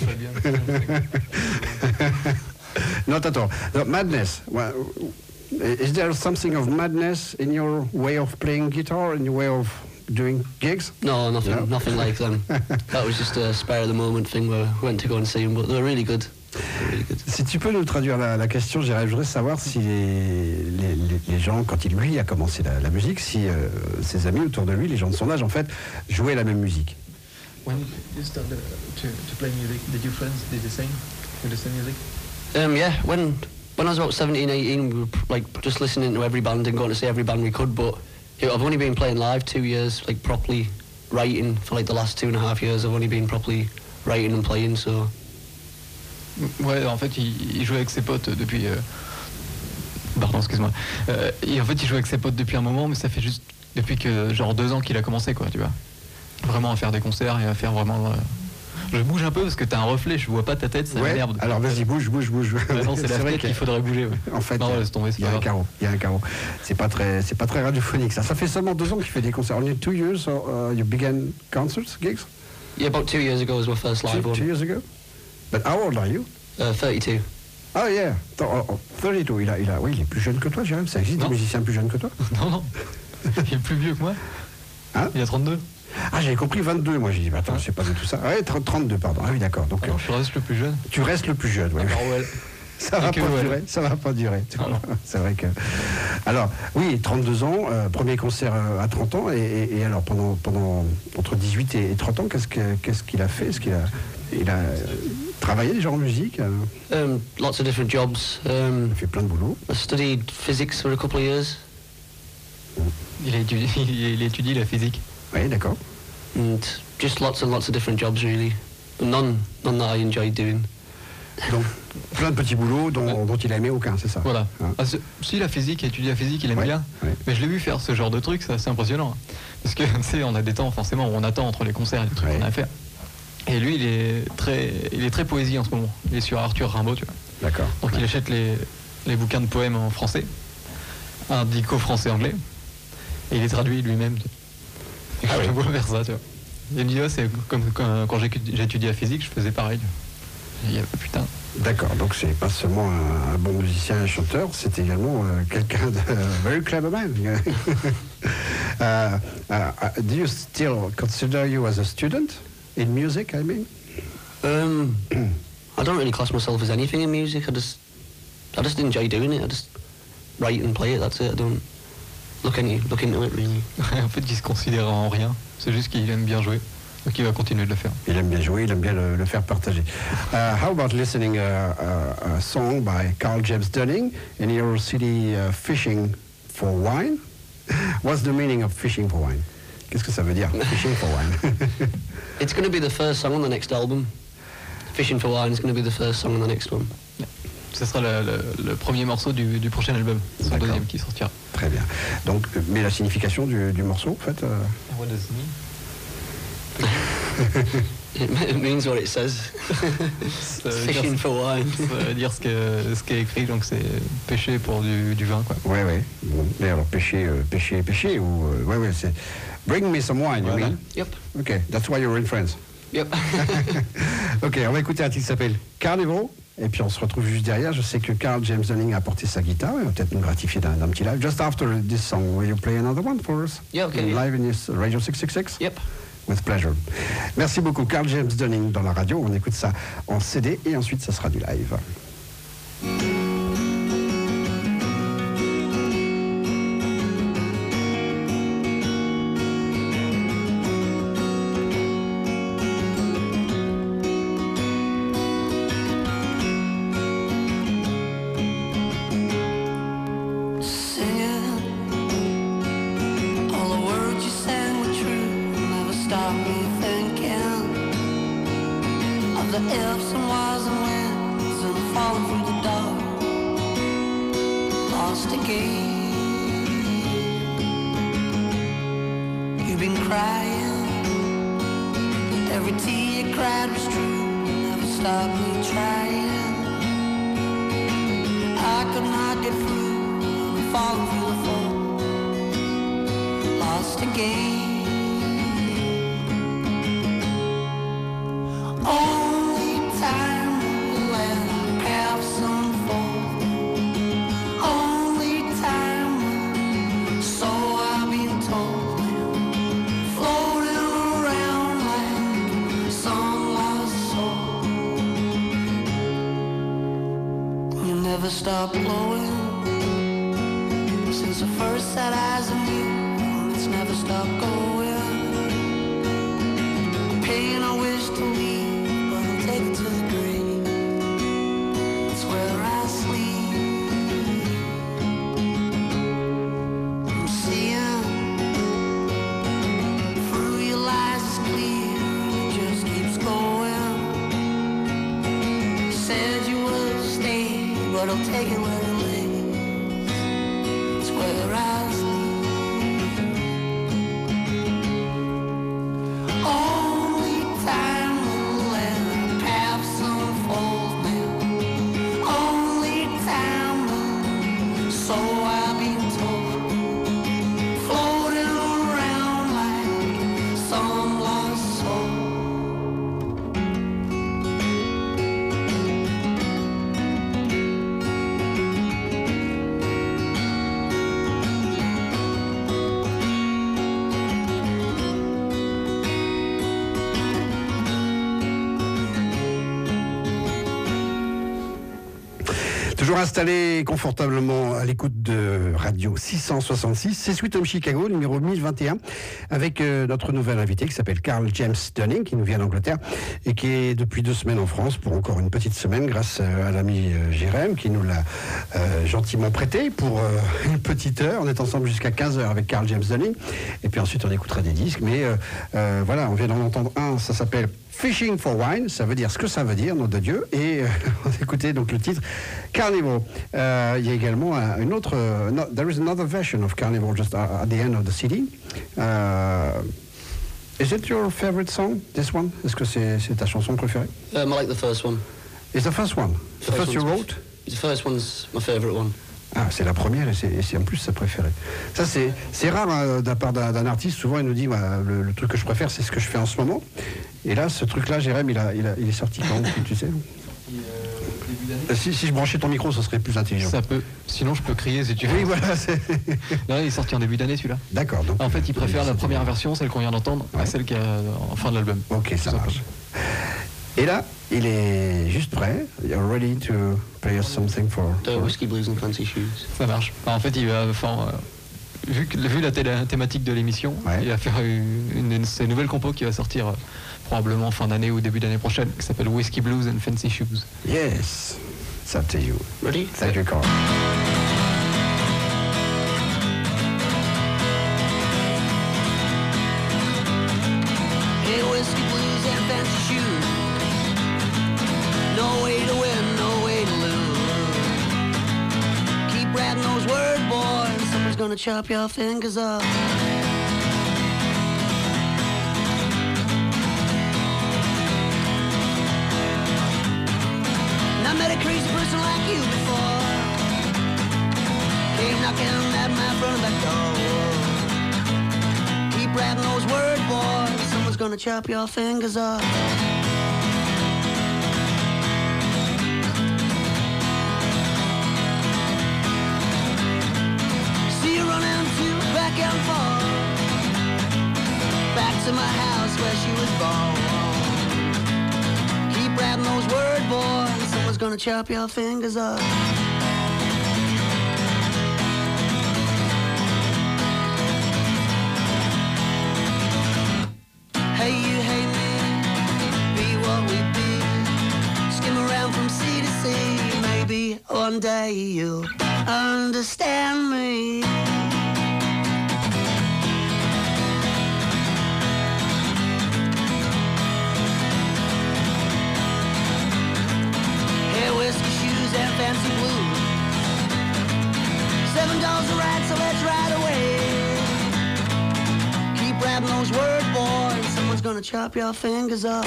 Non, attends. No, madness. Well, is there something of madness in your way of playing guitar, in your way of doing gigs? No, nothing, no? nothing like them. That was just a spare of the moment thing where we went to go and see them, but they were really good. Really good. Si tu peux nous traduire la, la question, Gérard, je voudrais savoir si les, les, les gens, quand il lui a commencé la, la musique, si euh, ses amis autour de lui, les gens de son âge, en fait, jouaient la même musique. When you started to, to play music, did your friends did the same with the same music? Um, yeah, when when I was about seventeen, eighteen, we were like just listening to every band and going to see every band we could. But you know, I've only been playing live two years, like properly writing for like the last two and a half years. I've only been properly writing and playing. So. Ouais, en fait, il, il jouait avec ses potes depuis. Euh... Pardon, excuse-moi. Euh, et en fait, il jouait avec ses potes depuis un moment, mais ça fait juste depuis que genre deux ans qu'il a commencé, quoi, tu vois. Vraiment à faire des concerts et à faire vraiment. Euh... Je bouge un peu parce que t'as un reflet, je vois pas ta tête, ça ouais, m'énerve. Alors vas-y, bouge, bouge, bouge. Ouais, non, c'est, c'est la tête qu'il faudrait bouger. Ouais. En fait, non, laisse tomber, c'est il y a un carreau. Il y a un carreau. C'est pas très, c'est pas très radiophonique ça. Ça fait seulement deux ans qu'il fait des concerts. Only two years, so, uh, you began concerts, gigs? Yeah, about two years ago was my first live two, one. Two years ago. But how old are you? Uh, thirty-two. Oh yeah, oh, oh, thirty-two. Il a, il a, oui, il est plus jeune que toi, Jérôme. Ça existe non. Des musiciens plus jeunes que toi? Non, non. Il est plus vieux que moi. Hein? Il a trente-deux. Ah, j'avais compris vingt-deux, moi j'ai dit, bah, attends, c'est pas du tout ça. Ah, ouais, trente-deux, pardon. Ah oui, d'accord. Donc, alors, je reste le plus jeune. Tu restes le plus jeune, oui. Ouais. Ça va pas ouais. durer, ça va pas durer. C'est vrai que. Alors, oui, trente-deux ans, euh, premier concert à trente ans, et, et, et alors pendant, pendant entre dix-huit et trente ans, qu'est-ce, que, qu'est-ce qu'il a fait? Est-ce qu'il a, il a travaillé déjà en musique? Um, lots of different jobs. Um, il a fait plein de boulot. I studied physics for a couple of years. Il a étudié, il étudie la physique. Oui, d'accord. And just lots and lots of different jobs, really. None, none that I enjoyed doing. Donc, plein de petits boulots dont, ouais. dont il a aimé aucun, c'est ça? Voilà. Hein? Ah, si la physique, étudier la physique, il aime ouais. bien. Ouais. Mais je l'ai vu faire ce genre de truc, c'est assez impressionnant. Parce que, tu sais, on a des temps, forcément, où on attend entre les concerts et les trucs ouais. qu'on a à faire. Et lui, il est très, il est très poésie en ce moment. Il est sur Arthur Rimbaud, tu vois. D'accord. Donc, ouais. il achète les, les bouquins de poèmes en français, un dico français-anglais, et il les traduit lui-même. Et ah, je oui. vois faire ça, tu vois. Il me dit, oh, c'est comme quand, quand j'étudiais la physique, je faisais pareil. Et il y a, putain. D'accord, donc c'est pas seulement un, un bon musicien et chanteur, c'est également euh, quelqu'un de uh, very clever man. uh, uh, do you still consider you as a student in music, I mean? Um, I don't really class myself as anything in music. I just, I just enjoy doing it. I just write and play it. That's it. I don't look any, look into it really. En fait, il se considère en rien. C'est juste qu'il aime bien jouer. Donc il va continuer de le faire. Il aime bien jouer, il aime bien le, le faire partager. Uh, how about listening a, a, a song by Carl James Dunning in your city, uh, Fishing for Wine? What's the meaning of Fishing for Wine? Qu'est-ce que ça veut dire, Fishing for Wine? It's going to be the first song on the next album. Fishing for Wine is going to be the first song on the next one. Ce sera le, le, le premier morceau du, du prochain album, son deuxième qui sortira. Très bien. Donc, mais la signification du, du morceau, en fait euh... What does it mean? It means what it says. Fishing for wine. Ça veut dire ce qui est, ce qui est écrit, donc c'est pêcher pour du, du vin, quoi. Ouais, ouais. Bon, mais alors pêcher, euh, pêcher, pêcher ou euh, ouais, ouais, c'est bring me some wine, voilà. You mean? Yep. Okay, that's why you're in France. Yep. Ok, on va écouter un titre qui s'appelle Carnival. Et puis on se retrouve juste derrière. Je sais que Carl James Dunning a apporté sa guitare. Il va peut-être nous gratifier d'un, d'un petit live. Just after this song, will you play another one for us? Yeah, okay. Live in this Radio six six six? Yep. With pleasure. Merci beaucoup, Carl James Dunning dans la radio. On écoute ça en C D et ensuite ça sera du live. Stop blowing since the first set eyes on you. It's never stopped going. Pain I wish to leave, but I'll take it to the grave. It's where I sleep. I'm seeing through your lies is clear. It just keeps going. You said you would stay, but I'll take it where it lays. It's where I sleep. Only time will let paths unfold now. Only time will, so I've been told. Floating around like some lost soul. Toujours installé confortablement à l'écoute de Radio six cent soixante-six, c'est Sweet Home Chicago, numéro mille vingt et un, avec euh, notre nouvel invité qui s'appelle Carl James Dunning, qui nous vient d'Angleterre et qui est depuis deux semaines en France pour encore une petite semaine grâce euh, à l'ami euh, Jérém qui nous l'a euh, gentiment prêté pour euh, une petite heure. On est ensemble jusqu'à quinze heures avec Carl James Dunning et puis ensuite on écoutera des disques. Mais euh, euh, voilà, on vient d'en entendre un, ça s'appelle Fishing for Wine, ça veut dire ce que ça veut dire, nom de Dieu. Et euh, on a écouté donc le titre Carnival. Euh, il y a également uh, une autre. Uh, no, there is another version of Carnival just uh, at the end of the C D. Uh, is it your favorite song? This one? Est-ce que c'est, c'est ta chanson préférée? Um, I like the first one. It's the first one. The First first you one's- wrote? The first one's my favourite one. Ah, c'est la première et c'est, et c'est en plus sa préférée. Ça, c'est, c'est rare hein, de la part d'un, d'un artiste. Souvent, il nous dit bah, le, le truc que je préfère, c'est ce que je fais en ce moment. Et là, ce truc-là, Jérém, il, a, il, a, il est sorti quand tu sais? Euh, d'années. Si, si je branchais ton micro, ce serait plus intelligent. Ça peut. Sinon, je peux crier si tu veux. Oui, voilà. c'est- Non, il est sorti en début d'année celui-là. D'accord. Donc, En fait, il préfère la c'était- première version, celle qu'on vient d'entendre, Ouais. à celle qui est en fin de l'album. Ok, ça Tout marche. Et là, il est juste prêt. You're ready to play us something for. The Whiskey Blues and Fancy Shoes. Ça marche. En fait, il va, enfin, euh, vu, que- vu la télé- thématique de l'émission, Ouais. il va faire une, une, de ces nouvelles compos qui va sortir euh, probablement fin d'année ou début d'année prochaine, qui s'appelle Whiskey Blues and Fancy Shoes. Yes. It's up to you. Ready? Thank you, Carl. Hey, whiskey blues and fancy shoes. No way to win, no way to lose. Keep writing those word boys, someone's gonna chop your fingers off. And I met a crazy person like you before. Came knocking at my front back door. Keep writing those word boys, someone's gonna chop your fingers off. See you running to back and forth, back to my house where she was born. Keep writing those word boys, someone's gonna chop your fingers off. Hey you, hey me, be what we be. Skim around from sea to sea. Maybe one day you'll understand me. Hey, whiskey shoes and fancy blues. Seven dollars a ride, so let's ride away. Keep writing those word boys, someone's gonna chop your fingers off.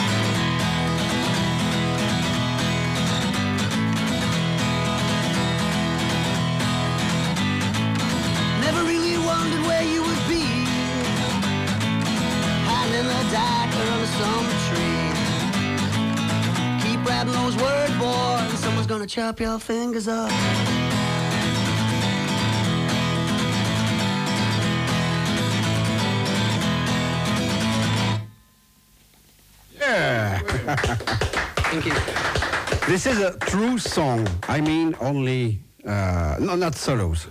Never really wondered where you would be, hiding in the dark under some tree. Keep writing those word boys, someone's gonna chop your fingers off. Yeah. Thank you. This is a true song. I mean, only uh, no, not solos.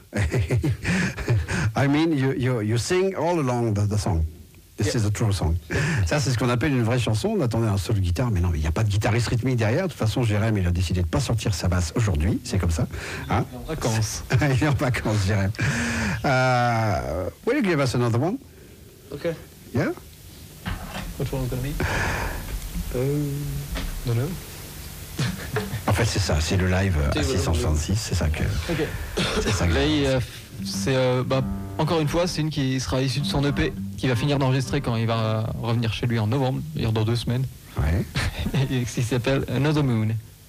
I mean, you, you you sing all along the, the song. This is a true song. Ça, c'est ce qu'on appelle une vraie chanson. On attendait un solo de guitare, mais non, il n'y a pas de guitariste rythmique derrière. De toute façon, Jérém, il a décidé de ne pas sortir sa basse aujourd'hui. C'est comme ça. Hein? En vacances. Il est en vacances, Jérém. Uh, will you give us another one? Okay. Yeah? Which one gonna be? Euh... Non, non. En fait, c'est ça. C'est le live à six cent soixante-six. C'est ça que. Ok. C'est ça que. Là, il, euh, c'est, euh, bah, encore une fois, c'est une qui sera issue de son E P, qui va finir d'enregistrer quand il va euh, revenir chez lui en novembre, c'est-à-dire dans deux semaines, Ouais. et qui s'appelle Another Moon.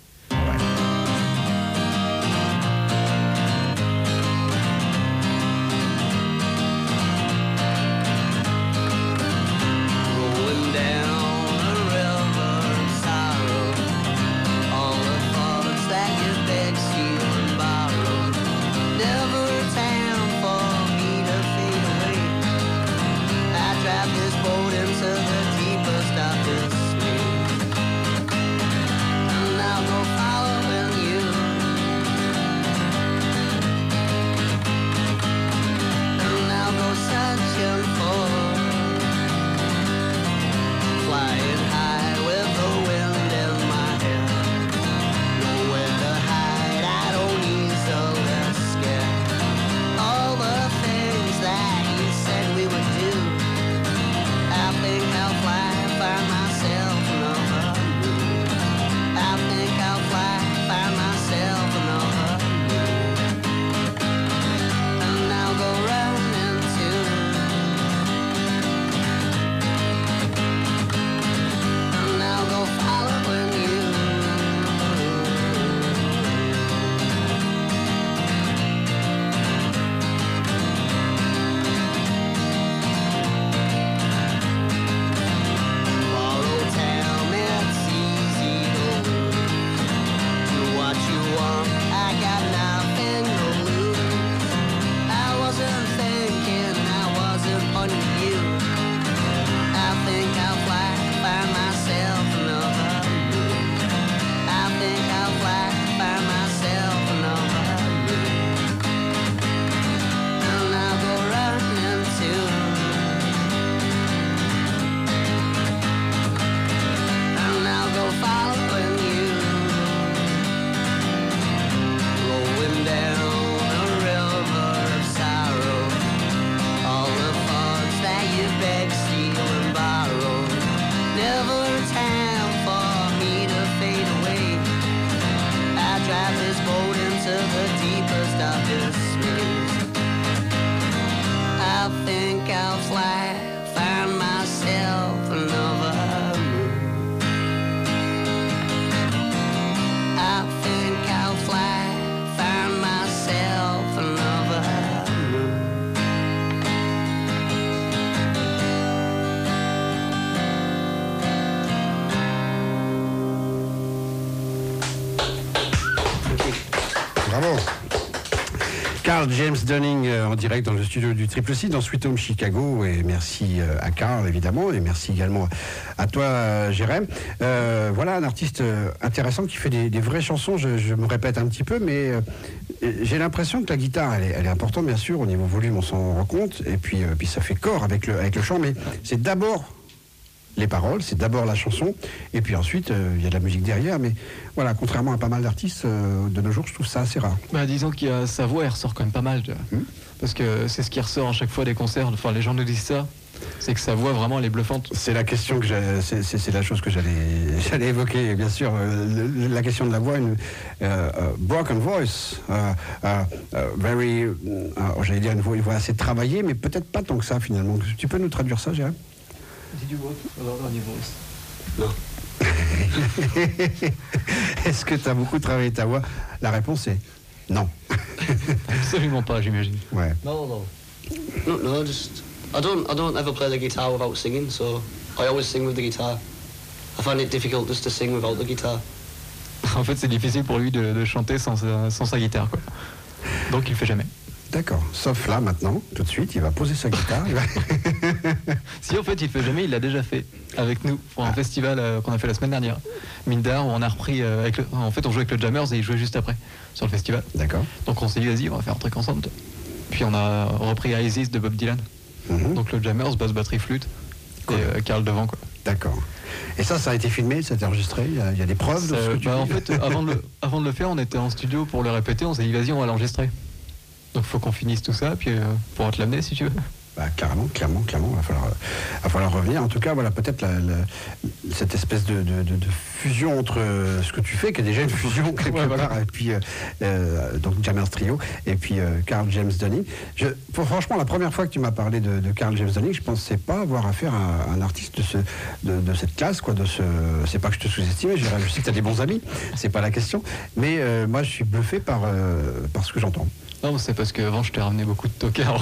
Rolling down a river of sorrow, all the thoughts that you beg, steal and borrow. Never a time for me to fade away. I drive this boat into the deepest of the sea. And now Bravo. Carl James Dunning euh, en direct dans le studio du Triple C dans Sweet Home Chicago, et merci euh, à Carl évidemment, et merci également à toi euh, Jérém. Euh, voilà un artiste euh, intéressant qui fait des, des vraies chansons, je, je me répète un petit peu, mais euh, j'ai l'impression que la guitare elle est, elle est importante bien sûr, au niveau volume on s'en rend compte, et puis, euh, puis ça fait corps avec le, avec le chant, mais c'est d'abord les paroles, c'est d'abord la chanson, et puis ensuite il euh, y a de la musique derrière, mais voilà, contrairement à pas mal d'artistes euh, de nos jours, je trouve ça assez rare. Bah, disons que euh, sa voix elle ressort quand même pas mal, tu vois. Mmh. Parce que c'est ce qui ressort à chaque fois des concerts, enfin les gens nous disent ça, c'est que sa voix vraiment elle est bluffante. C'est la question que j'ai, c'est, c'est, c'est la chose que j'allais, j'allais évoquer, bien sûr, euh, le, la question de la voix, une euh, uh, broken voice, uh, uh, uh, very, uh, j'allais dire une voix, une voix assez travaillée, mais peut-être pas tant que ça finalement. Tu peux nous traduire ça, Jérém? Did you work a lot on your voice? No. Est-ce que tu as beaucoup travaillé ta voix? La réponse est non. Absolument pas, j'imagine. Ouais. No, no. No, no, just... I don't, I don't ever play the guitar without singing, so I always sing with the guitar. I find it difficult just to sing without the guitar. En fait, c'est difficile pour lui de, de chanter sans sa, sans sa guitare, quoi. Donc il le fait jamais. D'accord, sauf là maintenant, tout de suite, il va poser sa guitare. Va... Si en fait il le fait jamais, il l'a déjà fait avec nous pour un ah. festival euh, qu'on a fait la semaine dernière. Mindar, où on a repris euh, avec le... En fait on jouait avec le Jammers et il jouait juste après sur le festival. D'accord. Donc on s'est dit vas-y on va faire un truc ensemble. Puis on a repris Isis de Bob Dylan. Mm-hmm. Donc le Jammers, basse, batterie, flûte. Cool. Et euh, Carl devant quoi. D'accord. Et ça, ça a été filmé, ça a été enregistré, il y a, il y a des preuves de ça, ce que tu bah, dis. En fait, avant de, le, avant de le faire, on était en studio pour le répéter, on s'est dit vas-y on va l'enregistrer. Donc il faut qu'on finisse tout ça, puis euh, pour te l'amener si tu veux. Bah, clairement, clairement, clairement, il va falloir, va falloir revenir. En tout cas, voilà, peut-être la, la, cette espèce de, de, de, de fusion entre euh, ce que tu fais, qui est déjà une fusion quelque ouais, part, voilà. Et puis euh, euh, donc Jammers Trio, et puis euh, Carl James Dunning. Je, pour, franchement, la première fois que tu m'as parlé de, de Carl James Dunning, je pensais pas avoir affaire à un artiste de, ce, de, de cette classe, quoi. De ce, c'est pas que je te sous-estimais, je sais que tu as des bons amis, c'est pas la question, mais euh, moi je suis bluffé par, euh, par ce que j'entends. Non, c'est parce qu'avant je t'ai ramené beaucoup de tocards.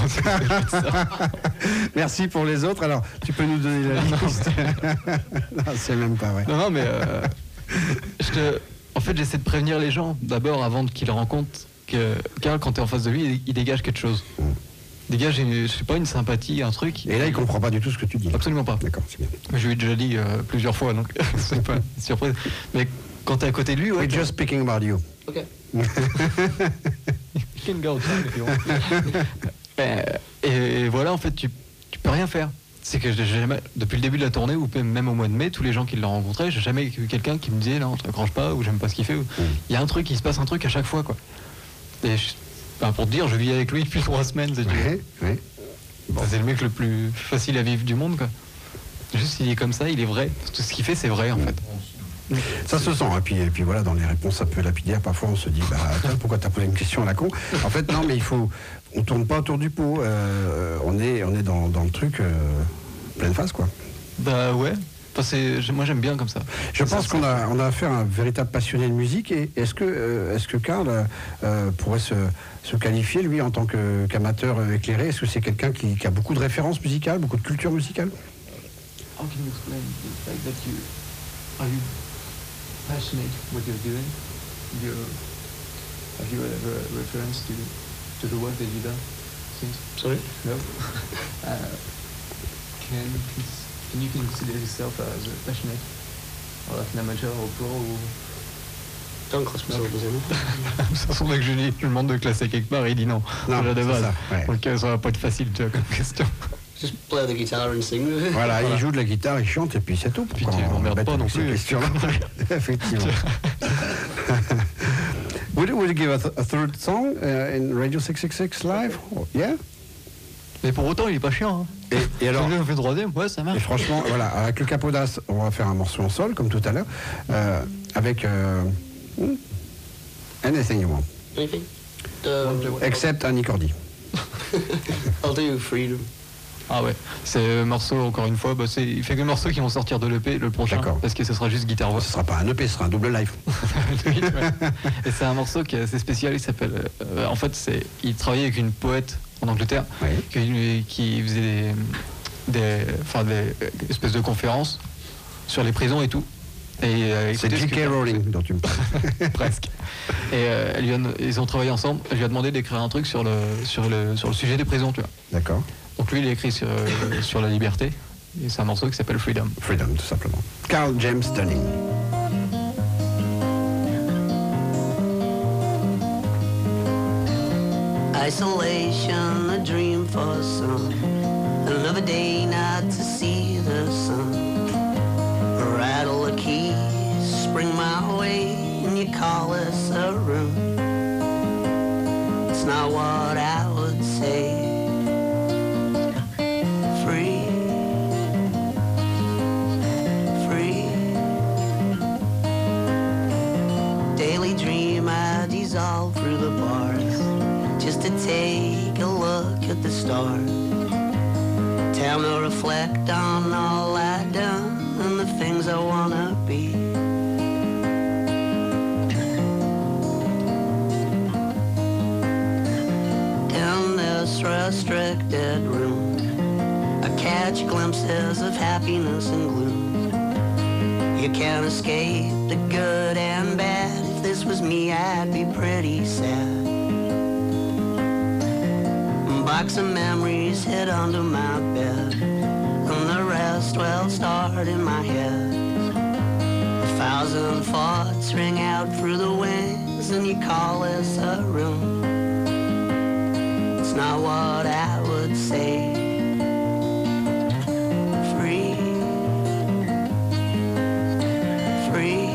Merci pour les autres. Alors, tu peux nous donner la liste? Non, c'est même pas vrai. Non, non, mais euh, je te... en fait, j'essaie de prévenir les gens d'abord avant qu'ils le rencontrent que Carl, quand tu es en face de lui, il dégage quelque chose. Mm. Il dégage, je sais pas, une sympathie, un truc. Et là, il comprend pas du tout ce que tu dis. Absolument pas. D'accord, c'est bien. Je lui ai déjà dit euh, plusieurs fois, donc c'est pas une surprise. Mais quand tu es à côté de lui, ouais. We're just speaking about you. Ok. You can go if you want. et, et voilà, en fait, tu, tu peux rien faire. C'est que j'ai jamais, depuis le début de la tournée, ou même au mois de mai, tous les gens qui l'ont rencontré, j'ai jamais eu quelqu'un qui me disait non, je t'accroche pas, ou j'aime pas ce qu'il fait. Il mm. y a un truc, il se passe un truc à chaque fois, quoi. Et je, enfin, pour te dire, je vis avec lui depuis trois semaines, si tu veux. Oui. Bon. C'est le mec le plus facile à vivre du monde, quoi. Juste, il est comme ça, il est vrai. Tout ce qu'il fait, c'est vrai, en mm. fait. Ça se sent, et puis, et puis voilà, dans les réponses un peu lapidaires, parfois on se dit, bah tiens, pourquoi t'as posé une question à la con? En fait, non, mais il faut, on tourne pas autour du pot, euh, on est, on est dans, dans le truc euh, pleine face, quoi. Bah ouais, enfin, c'est, moi j'aime bien comme ça. Je pense qu'on a, on a affaire à un véritable passionné de musique, et est-ce que, euh, est-ce que Carl euh, pourrait se, se qualifier, lui, en tant que, qu'amateur éclairé? Est-ce que c'est quelqu'un qui, qui a beaucoup de références musicales, beaucoup de culture musicale? How can you explain the fact that you are you passionate what you're doing? You have you ever a reference to to the work that you've done since? Sorry? No. uh, can can you consider yourself as a passionate or like an amateur or pro? Ou... Don't class myself as him. Ça son mec, je lui demande de classer quelque part et il dit non. Non, déjà de base. Ça, ouais. Donc ça va pas être facile, tu vois, comme question. Just play the guitar and sing. Voilà, voilà, il joue de la guitare, il chante et puis c'est tout. Puis tu l'emmerdes pas non plus. Effectivement. would, you, would you give a, th- a third song uh, in Radio six six six live? Oh, yeah? Mais pour autant, il est pas chiant. Hein. Et, et alors, on fait troisième, ouais, ça marche. Et franchement, voilà, avec le Capodaz, on va faire un morceau en sol, comme tout à l'heure, euh, avec euh, anything you want. Anything? Um, Except Annie Cordy. I'll do Freedom. Ah ouais, c'est un morceau, encore une fois, bah c'est, il fait que les morceaux qui vont sortir de l'E P le prochain. D'accord. Parce que ce sera juste guitare-voix. Ce sera pas un E P, ce sera un double live. Oui, ouais. Et c'est un morceau qui est assez spécial, il s'appelle... Euh, en fait, c'est, il travaillait avec une poète en Angleterre, oui. qui, qui faisait des, des, enfin des espèces de conférences sur les prisons et tout. Et, euh, c'est J K Rowling dont tu me parles. Presque. Et euh, elle lui a, ils ont travaillé ensemble. Elle lui a demandé d'écrire un truc sur le, sur le, sur le sujet des prisons, tu vois. D'accord. Donc lui, il a écrit sur, euh, sur la liberté. Et c'est un morceau qui s'appelle Freedom. Freedom, tout simplement. Carl James Dunning. Isolation, a dream for some. Another day not to see the sun. Rattle a key, spring my way, and you call us a room. It's not what I would say. Free, free. Daily dream I dissolve through the bars, just to take a look at the stars. Time to reflect on all I've done and the things I wanna be. In this restricted room, I catch glimpses of happiness and gloom. You can't escape the good and bad. If this was me, I'd be pretty sad. Box of memories hid under my bed, and the rest, well, start in my head. A thousand thoughts ring out through the wings, and you call this a room. It's not what I would say. Free, free.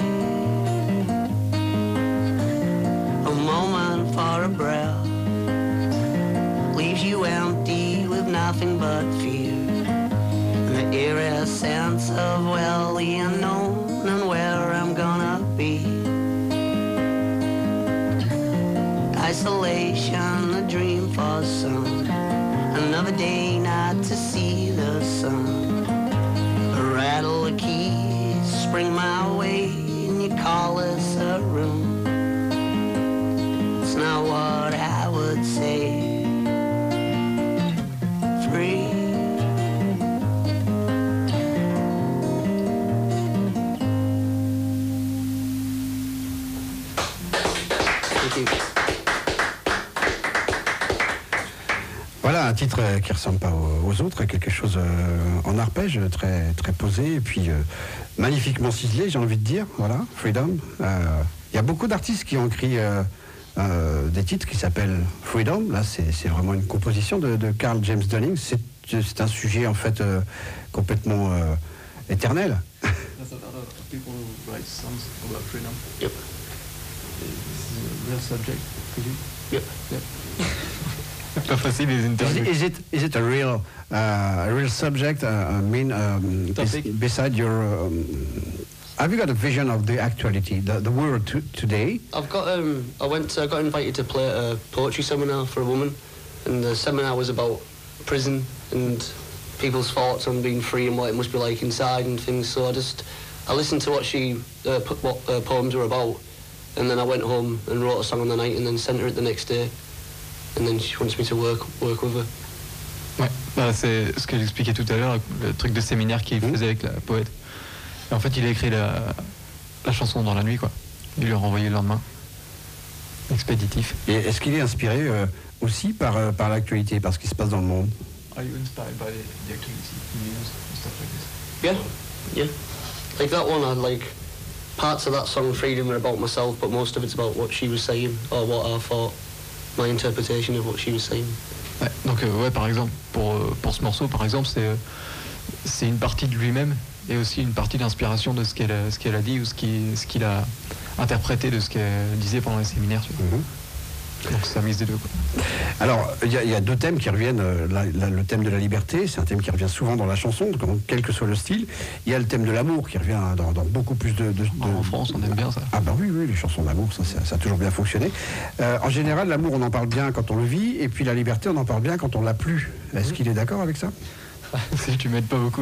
A moment for a breath leaves you empty with nothing but fear, and the eerie sense of, well, the unknown and where I'm gonna be. Isolation, a dream for some, another day not to see the sun. A rattle of keys, spring my way, and you call us a room. It's not what I would say. Free, voilà un titre qui ressemble pas aux, aux autres, quelque chose euh, en arpège, très très posé et puis euh, magnifiquement ciselé, j'ai envie de dire. Voilà, Freedom. Il euh, y a beaucoup d'artistes qui ont écrit euh, euh, des titres qui s'appellent Freedom. Là, c'est vraiment une composition de, de Carl James Dunning. C'est un sujet en fait euh, complètement euh, éternel. There's a lot of people who write songs about freedom. Yep. This is a real subject. Could you? Yep. Yep. Pas facile les interviews. Is, is it is it a real uh, a real subject? Uh, I mean, um, bes beside your, um, have you got a vision of the actuality, the, the world to, today? I've got um, I went to, I got invited to play at a poetry seminar for a woman, and the seminar was about prison and people's thoughts on being free and what it must be like inside and things. So I just I listened to what she uh, put, what uh, poems were about, and then I went home and wrote a song on the night and then sent her it the next day. And then she wants me to work, work with her. Ouais, bah c'est ce que j'expliquais tout à l'heure, le truc de séminaire qu'il faisait avec la poète. Et en fait, il a écrit la, la chanson dans la nuit, quoi. Il lui a renvoyé le lendemain. Expéditif. Et est-ce qu'il est inspiré euh, aussi par, euh, par l'actualité, par ce qui se passe dans le monde? Are you inspired by the, the activity, news, and stuff like this? Yeah, yeah. Like that one, I like parts of that song "Freedom" are about myself, but most of it's about what she was saying or what I thought. My interpretation of what she was saying. Ouais, donc euh, ouais, par exemple, pour, euh, pour ce morceau, par exemple, c'est euh, c'est une partie de lui-même et aussi une partie d'inspiration de ce qu'elle a, ce qu'elle a dit ou ce qu'il ce qu'il a interprété de ce qu'elle disait pendant les séminaires. Tu vois. Mm-hmm. Donc c'est la mise des deux, quoi. Alors, il y, y a deux thèmes qui reviennent. La, la, le thème de la liberté, c'est un thème qui revient souvent dans la chanson, donc, quel que soit le style. Il y a le thème de l'amour qui revient dans, dans beaucoup plus de, de, de... En France, on aime bien ça. Ah bah oui, oui, les chansons d'amour, ça, ça, ça a toujours bien fonctionné. Euh, en général, l'amour, on en parle bien quand on le vit, et puis la liberté, on en parle bien quand on l'a plus. Est-ce qu'il est d'accord avec ça? Si tu m'aides pas beaucoup.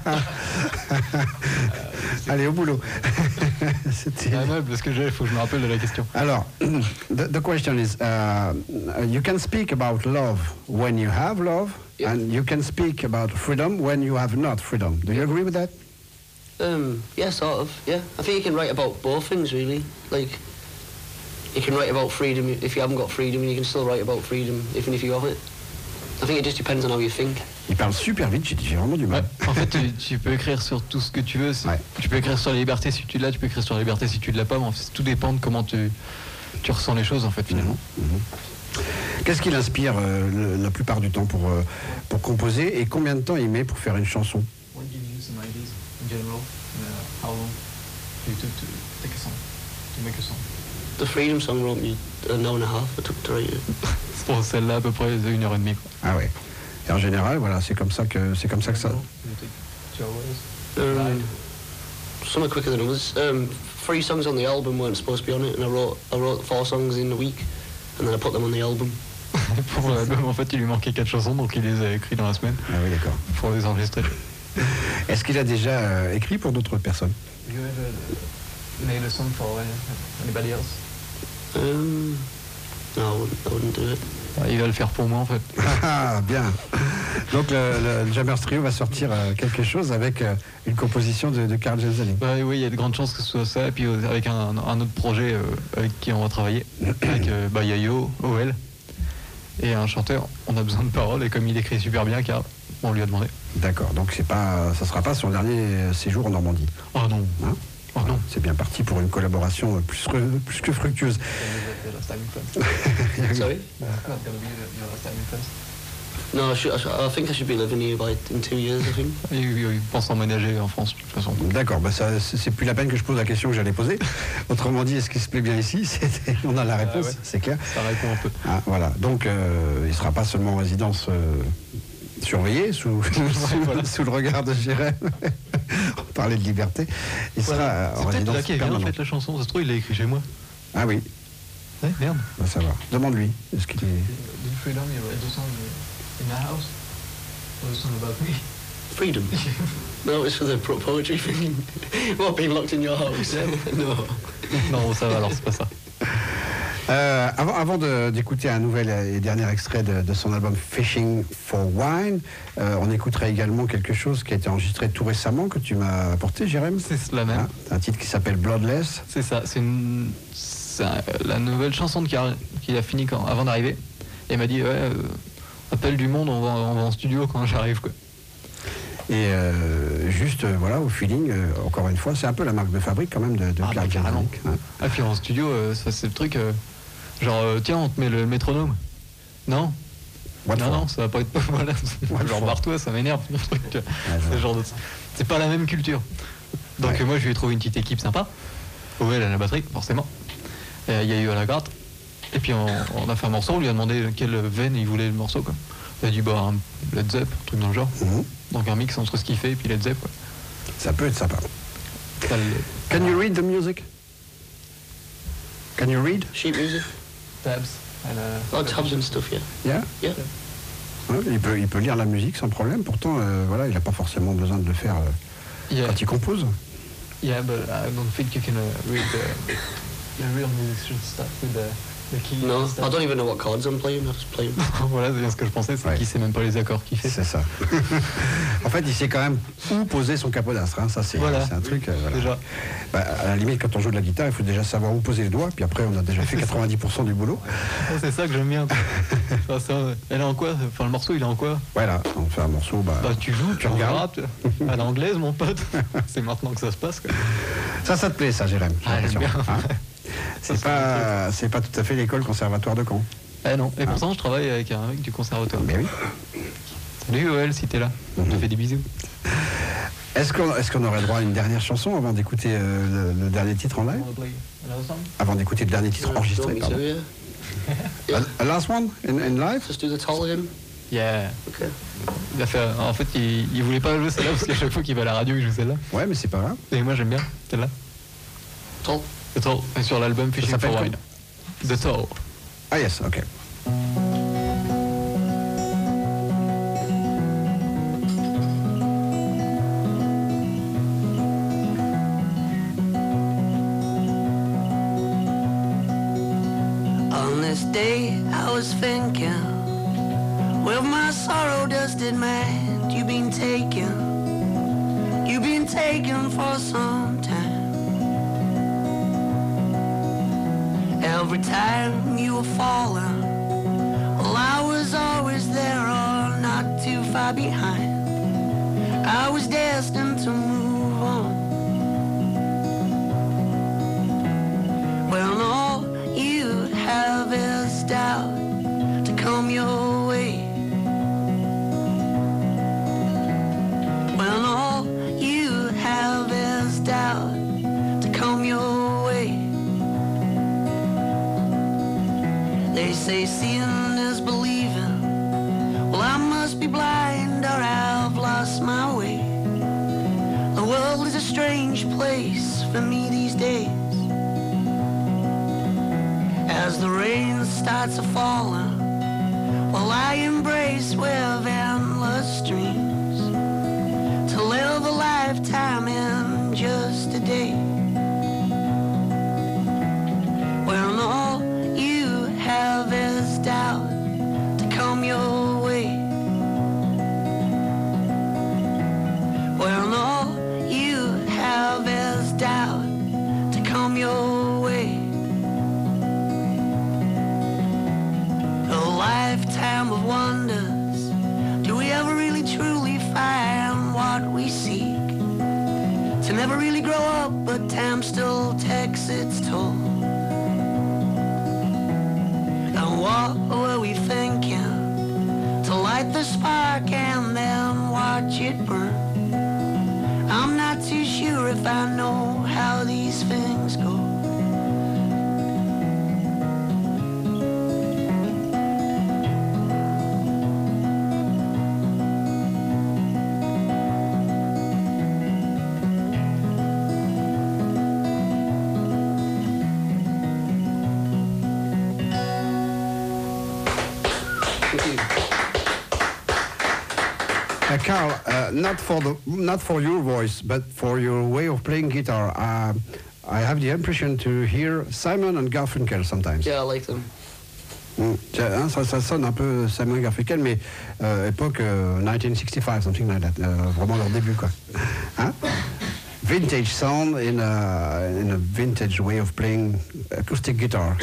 Allez, au boulot. C'est aimable parce que il faut que je me rappelle de la question. Alors, the, the question is, uh, you can speak about love when you have love, yeah. and you can speak about freedom when you have not freedom. Do you agree with that? Um, yeah, sort of. Yeah, I think you can write about both things really. Like, you can write about freedom if you haven't got freedom, and you can still write about freedom even if you have it. I think it just depends on how you think. Il parle super vite, j'ai vraiment du mal. Ouais. En fait, tu, tu peux écrire sur tout ce que tu veux. Ouais. Tu peux écrire sur la liberté si tu l'as, tu peux écrire sur la liberté si tu ne l'as pas. Mais en fait, tout dépend de comment tu, tu ressens les choses, en fait, finalement. Mmh, mmh. Qu'est-ce qui l'inspire euh, le, la plupart du temps pour, euh, pour composer, et combien de temps il met pour faire une chanson? What do you use some ideas in general? Uh, how long do you took to take a song, to make a song? The Freedom song wrote me an hour and a half. I took to write it. Pour celle-là, à peu près une heure et demie. Quoi. Ah ouais. Et en général, voilà, c'est comme ça que c'est comme ça que ça. Um, some are quicker than others. Um, three songs on the album weren't supposed to be on it, and I wrote I wrote four songs in a week, and then I put them on the album. Pour l'album, en fait, il lui manquait quatre chansons, donc il les a écrites dans la semaine. Ah oui, d'accord. Pour les enregistrer. Est-ce qu'il a déjà euh, écrit pour d'autres personnes? You ever made a song for anybody else? Um, no, I wouldn't, I wouldn't do it. Il va le faire pour moi, en fait. Ah, bien. Donc le, le Jammers Trio va sortir euh, quelque chose avec euh, une composition de, de Carl Genzani. Bah, oui, il y a de grandes chances que ce soit ça, et puis euh, avec un, un autre projet euh, avec qui on va travailler, avec euh, bah, Yayo, O L, et un chanteur. On a besoin de paroles, et comme il écrit super bien, Carl, on lui a demandé. D'accord, donc c'est pas, ça sera pas son dernier séjour en Normandie. Oh non. Hein? Oh non. C'est bien parti pour une collaboration plus, plus que fructueuse. Sorry? No, I, should, I think I should be living here by in two years, I think. Il pense emménager en France, de toute façon. D'accord, bah ça, c'est plus la peine que je pose la question que j'allais poser. Autrement dit, est-ce qu'il se plaît bien ici? On a la réponse, ah ouais. C'est clair. Ça répond un peu. Ah, voilà, donc euh, il ne sera pas seulement en résidence euh, surveillée, sous, sous, voilà. sous le regard de Jérém. On parlait de liberté. Il voilà. sera en résidence permanente. C'est peut-être là qu'il a fait la chanson, ça se trouve, il l'a écrit chez moi. Ah oui. Ouais, merde. On va savoir. Demande-lui. Est-ce qu'il est... Did Freedom, you write the song in my house? Or the song about me? Freedom? No, it's for the poetry thing. What, being locked in your house? No. Non, ça va alors, c'est pas ça. Euh, avant avant de, d'écouter un nouvel et dernier extrait de, de son album Fishing for Wine, euh, on écouterait également quelque chose qui a été enregistré tout récemment, que tu m'as apporté, Jérém. C'est cela même. Hein, un titre qui s'appelle Bloodless. C'est ça, c'est, une, c'est un, la nouvelle chanson de Carl qu'il a fini quand, avant d'arriver. Et il m'a dit, ouais, euh, appel du monde, on va, on va en studio quand j'arrive, quoi. Et euh, juste, euh, voilà, au feeling, euh, encore une fois, c'est un peu la marque de fabrique quand même de, de ah, Carl bah, carrément. Hein. Ah, puis en studio, euh, ça, c'est le truc, euh, genre, euh, tiens, on te met le métronome. Non What Non, for? non, ça va pas être... Voilà, genre, barre-toi, ça m'énerve. Le truc, ouais, c'est, genre de... c'est pas la même culture. Donc ouais. euh, moi, je lui ai trouvé une petite équipe sympa. O L à la batterie, forcément. Il y a eu à la gratte. Et puis on, on a fait un morceau, on lui a demandé quelle veine il voulait le morceau, quoi. Il a dit, bah, un Led Zepp, un truc dans le genre. Mm-hmm. Donc un mix entre ce qu'il fait et puis Led Zepp, quoi. Ça peut être sympa. Ça, le... Can you read the music? Can you read? Sheet music? Tabs. And, uh, oh, tabs and stuff, yeah. Yeah? Yeah. Ouais, il, peut, il peut lire la musique sans problème, pourtant, euh, voilà, il n'a pas forcément besoin de le faire euh, yeah. quand il compose. Yeah, but I don't think you can uh, read the, the real musician stuff with the... No, I don't even know what chords I'm playing, I just play them. Voilà, c'est bien ce que je pensais, c'est ouais. qu'il sait même pas les accords qu'il fait. C'est ça. En fait, il sait quand même où poser son capodastre, hein. Ça c'est, voilà. c'est un truc... Euh, voilà. Déjà. Bah, à la limite, quand on joue de la guitare, il faut déjà savoir où poser les doigts, puis après on a déjà fait quatre-vingt-dix pour cent du boulot. C'est ça que j'aime bien. Enfin, ça, elle est en quoi? Enfin, le morceau, il est en quoi? Voilà, on fait un morceau... Bah, bah tu joues, tu regardes. À l'anglaise, mon pote. C'est maintenant que ça se passe, quoi. Ça, ça te plaît, ça, Jérém? Ah, j'aime bien. Hein? C'est ça, pas, c'est pas tout à fait l'école conservatoire de Caen. Eh non, et hein? pourtant je travaille avec un mec du conservatoire. Mais oui. Salut O L si t'es là, mm-hmm. Je te fais des bisous. Est-ce qu'on, est-ce qu'on aurait droit à une dernière chanson avant d'écouter euh, le, le dernier titre en live? Avant d'écouter le dernier titre enregistré, pardon. A last one in, in live? Just do the tall again. Yeah. Okay. Il a fait, en fait, il, il voulait pas jouer celle-là parce qu'à chaque fois qu'il va à la radio, il joue celle-là. Ouais, mais c'est pas grave. Et moi j'aime bien celle-là. Tall. The Toll, et sur l'album Fishing for Wine. The Toll. Ah yes, ok. On this day I was thinking, with my sorrow dusted mind, you've been taken, you've been taken for some time. Every time you were falling, well, I was always there or not too far behind. I was destined to move on. When all you have is doubt to come your way. When all you have is doubt to come your way. They say seeing is believing. Well, I must be blind or I've lost my way. The world is a strange place for me these days. As the rain starts a falling, well, I embrace with endless streams to live a lifetime in just a day. When all you have is doubt to come your way. When all you have is doubt to come your way. A lifetime of wonders. Do we ever really truly find what we seek? To never really grow up, but time still takes its toll. And what were we thinking? To light the spark and then watch it burn. I'm not too sure if I know how these things go. Uh, Carl, uh, not for the not for your voice, but for your way of playing guitar. Uh, I have the impression to hear Simon and Garfunkel sometimes. Yeah, I like them. Mm. Hein, ça, ça sonne un peu Simon et Garfunkel, mais euh, époque euh, nineteen sixty-five, something like that. Euh, vraiment leur début, quoi. Hein? Vintage sound in a, in a vintage way of playing acoustic guitar.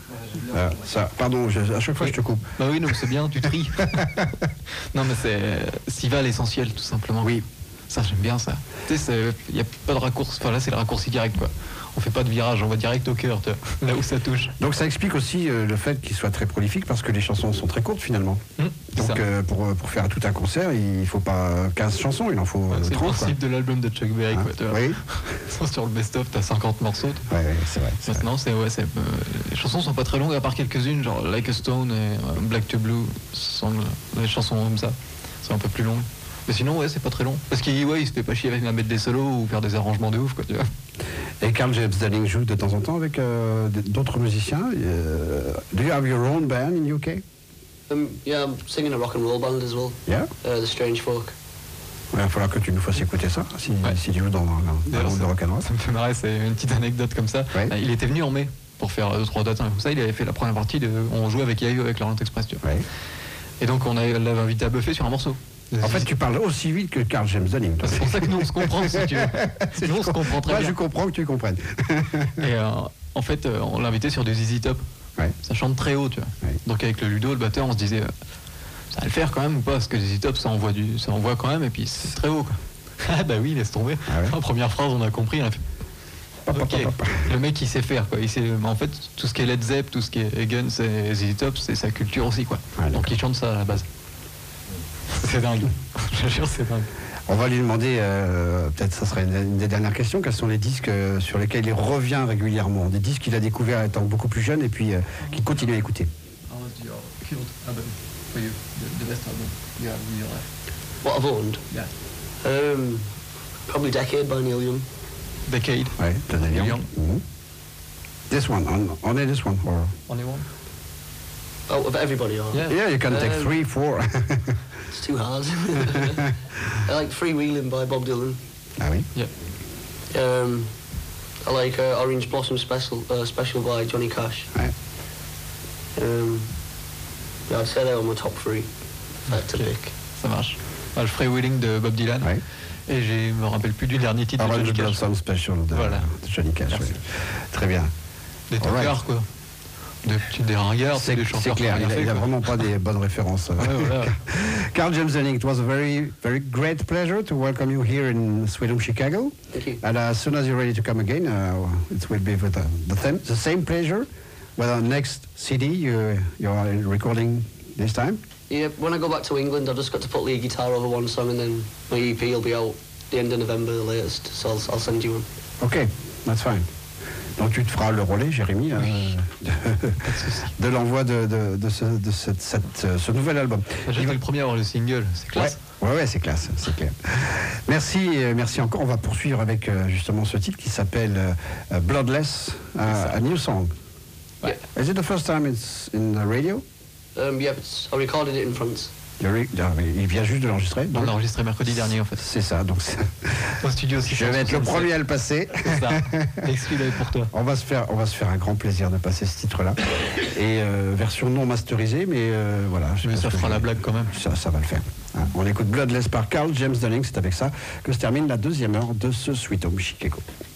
Euh, ça, pardon, je, à chaque fois je te coupe. Bah oui, non, c'est bien, tu tries. Non, mais c'est s'y va l'essentiel, tout simplement. Oui. Ça, j'aime bien ça. Tu sais, il n'y a pas de raccourci. Enfin, là, c'est le raccourci direct, quoi. On fait pas de virage, on va direct au cœur, tu vois, là où ça touche. Donc ça explique aussi euh, le fait qu'il soit très prolifique parce que les chansons sont très courtes finalement. Mmh, Donc euh, pour, pour faire tout un concert, il faut pas quinze chansons, il en faut ouais, euh, c'est trente. C'est le principe quoi. de l'album de Chuck Berry, hein, quoi, tu vois. Oui. Sur le best-of, t'as cinquante morceaux. Ouais, ouais, c'est vrai. C'est Maintenant, c'est, ouais, c'est, euh, les chansons sont pas très longues, à part quelques-unes, genre Like a Stone et euh, Black to Blue, ce sont des chansons comme ça. C'est un peu plus long. Mais sinon, ouais, c'est pas très long. Parce qu'il ouais, il se fait pas chier avec à mettre des solos ou faire des arrangements de ouf, quoi, tu vois. Et Carl James Delling joue de temps en temps avec euh, d'autres musiciens. Euh, do you have your own band in U K? Um, yeah, I'm singing a rock and roll band as well. Yeah? Uh, the Strange Folk. Il va falloir que tu nous fasses écouter ça, si, ouais. si tu joues dans, dans un groupe de rock'n'roll. Ça me fait marrer, c'est une petite anecdote comme ça. Ouais. Il était venu en mai pour faire deux, trois dates, comme ça. Il avait fait la première partie, de, on jouait avec Yayo, avec l'Orient Express, tu vois. Ouais. Et donc on l'avait invité à buffer sur un morceau. En fait, tu parles aussi vite que Carl James Delling. C'est pour ça que nous on se comprend, si tu veux. Nous on se comprend très Moi, bien. je comprends que tu comprennes. Et euh, en fait, euh, on l'a invité sur du Z Z Top. Ouais. Ça chante très haut, tu vois. Ouais. Donc avec le Ludo, le batteur, on se disait, euh, ça va le faire quand même ou pas? Parce que Z Z Top, ça envoie, du, ça envoie quand même, et puis c'est très haut, quoi. Ah bah oui, laisse tomber. Ah ouais. En première phrase, on a compris, on a fait... Ok, le mec il sait faire, quoi. Il sait, en fait, tout ce qui est Led Zepp, tout ce qui est Guns et Z Z Top, c'est sa culture aussi, quoi. Ah, donc il chante ça à la base. C'est dingue. Je te jure, c'est dingue. On va lui demander, euh, peut-être ça serait une, une des dernières questions, quels sont les disques euh, sur lesquels il revient régulièrement, des disques qu'il a découverts étant beaucoup plus jeune et puis euh, qu'il continue à écouter. What I've owned? Yeah. Um, probably Decade by Neil Young. Decade. Ouais, de Neil Young. Young. Mm-hmm. This one, on, only this one, or... Only one. Oh, of everybody, or? Yeah. Yeah, you can take Um, three, four. It's too hard. I like Freewheeling by Bob Dylan. Ah oui. Yeah. Um, I like uh, Orange Blossom Special uh, Special by Johnny Cash. Ouais. Um, yeah, I'd say they were my top three. If I had to Ok. pick. Ça marche. Ah, le Freewheeling de Bob Dylan. Ouais. Et je me rappelle plus du dernier titre de Orange Johnny Cash. Blossom Special de, Voilà. de Johnny Cash. Oui. Très bien. Des All right. tocards, quoi. Des, des ringards, C'est des c'est chanteurs clair, qui ont il rien n'a fait, quoi. vraiment pas des bonnes références. Ouais, voilà. Carl James Denning, it was a very, very great pleasure to welcome you here in Sweet Home Chicago. Thank you. And as soon as you're ready to come again, uh, it will be with uh, the, same, the same pleasure. With our next C D, you, you are recording this time. Yeah, when I go back to England, I've just got to put lead guitar over one song, and then my E P will be out the end of November, the latest. So I'll, I'll send you one. Okay, that's fine. Donc tu te feras le relais, Jérémy, euh, de, de l'envoi de, de, de, ce, de cette, cette, ce nouvel album. J'étais le premier à avoir le single, c'est classe. Ouais, ouais, ouais, c'est classe, c'est clair. Merci, euh, merci encore. On va poursuivre avec euh, justement ce titre qui s'appelle euh, Bloodless, uh, a new song. Ouais. Is it the first time it's in the radio? Um, yeah, it's, I recorded it in France. Il vient juste de l'enregistrer. On l'a enregistré mercredi dernier en fait. C'est ça, donc au studio aussi. Je vais être le premier à le passer. C'est ça. Exclu-le pour toi. On va se faire, on va se faire un grand plaisir de passer ce titre-là. Et euh, version non masterisée, mais euh, voilà. Mais ça fera la blague quand même. Ça, ça va le faire. Hein, on écoute Bloodless par Carl James Denning. C'est avec ça que se termine la deuxième heure de ce Sweet Home Chicago.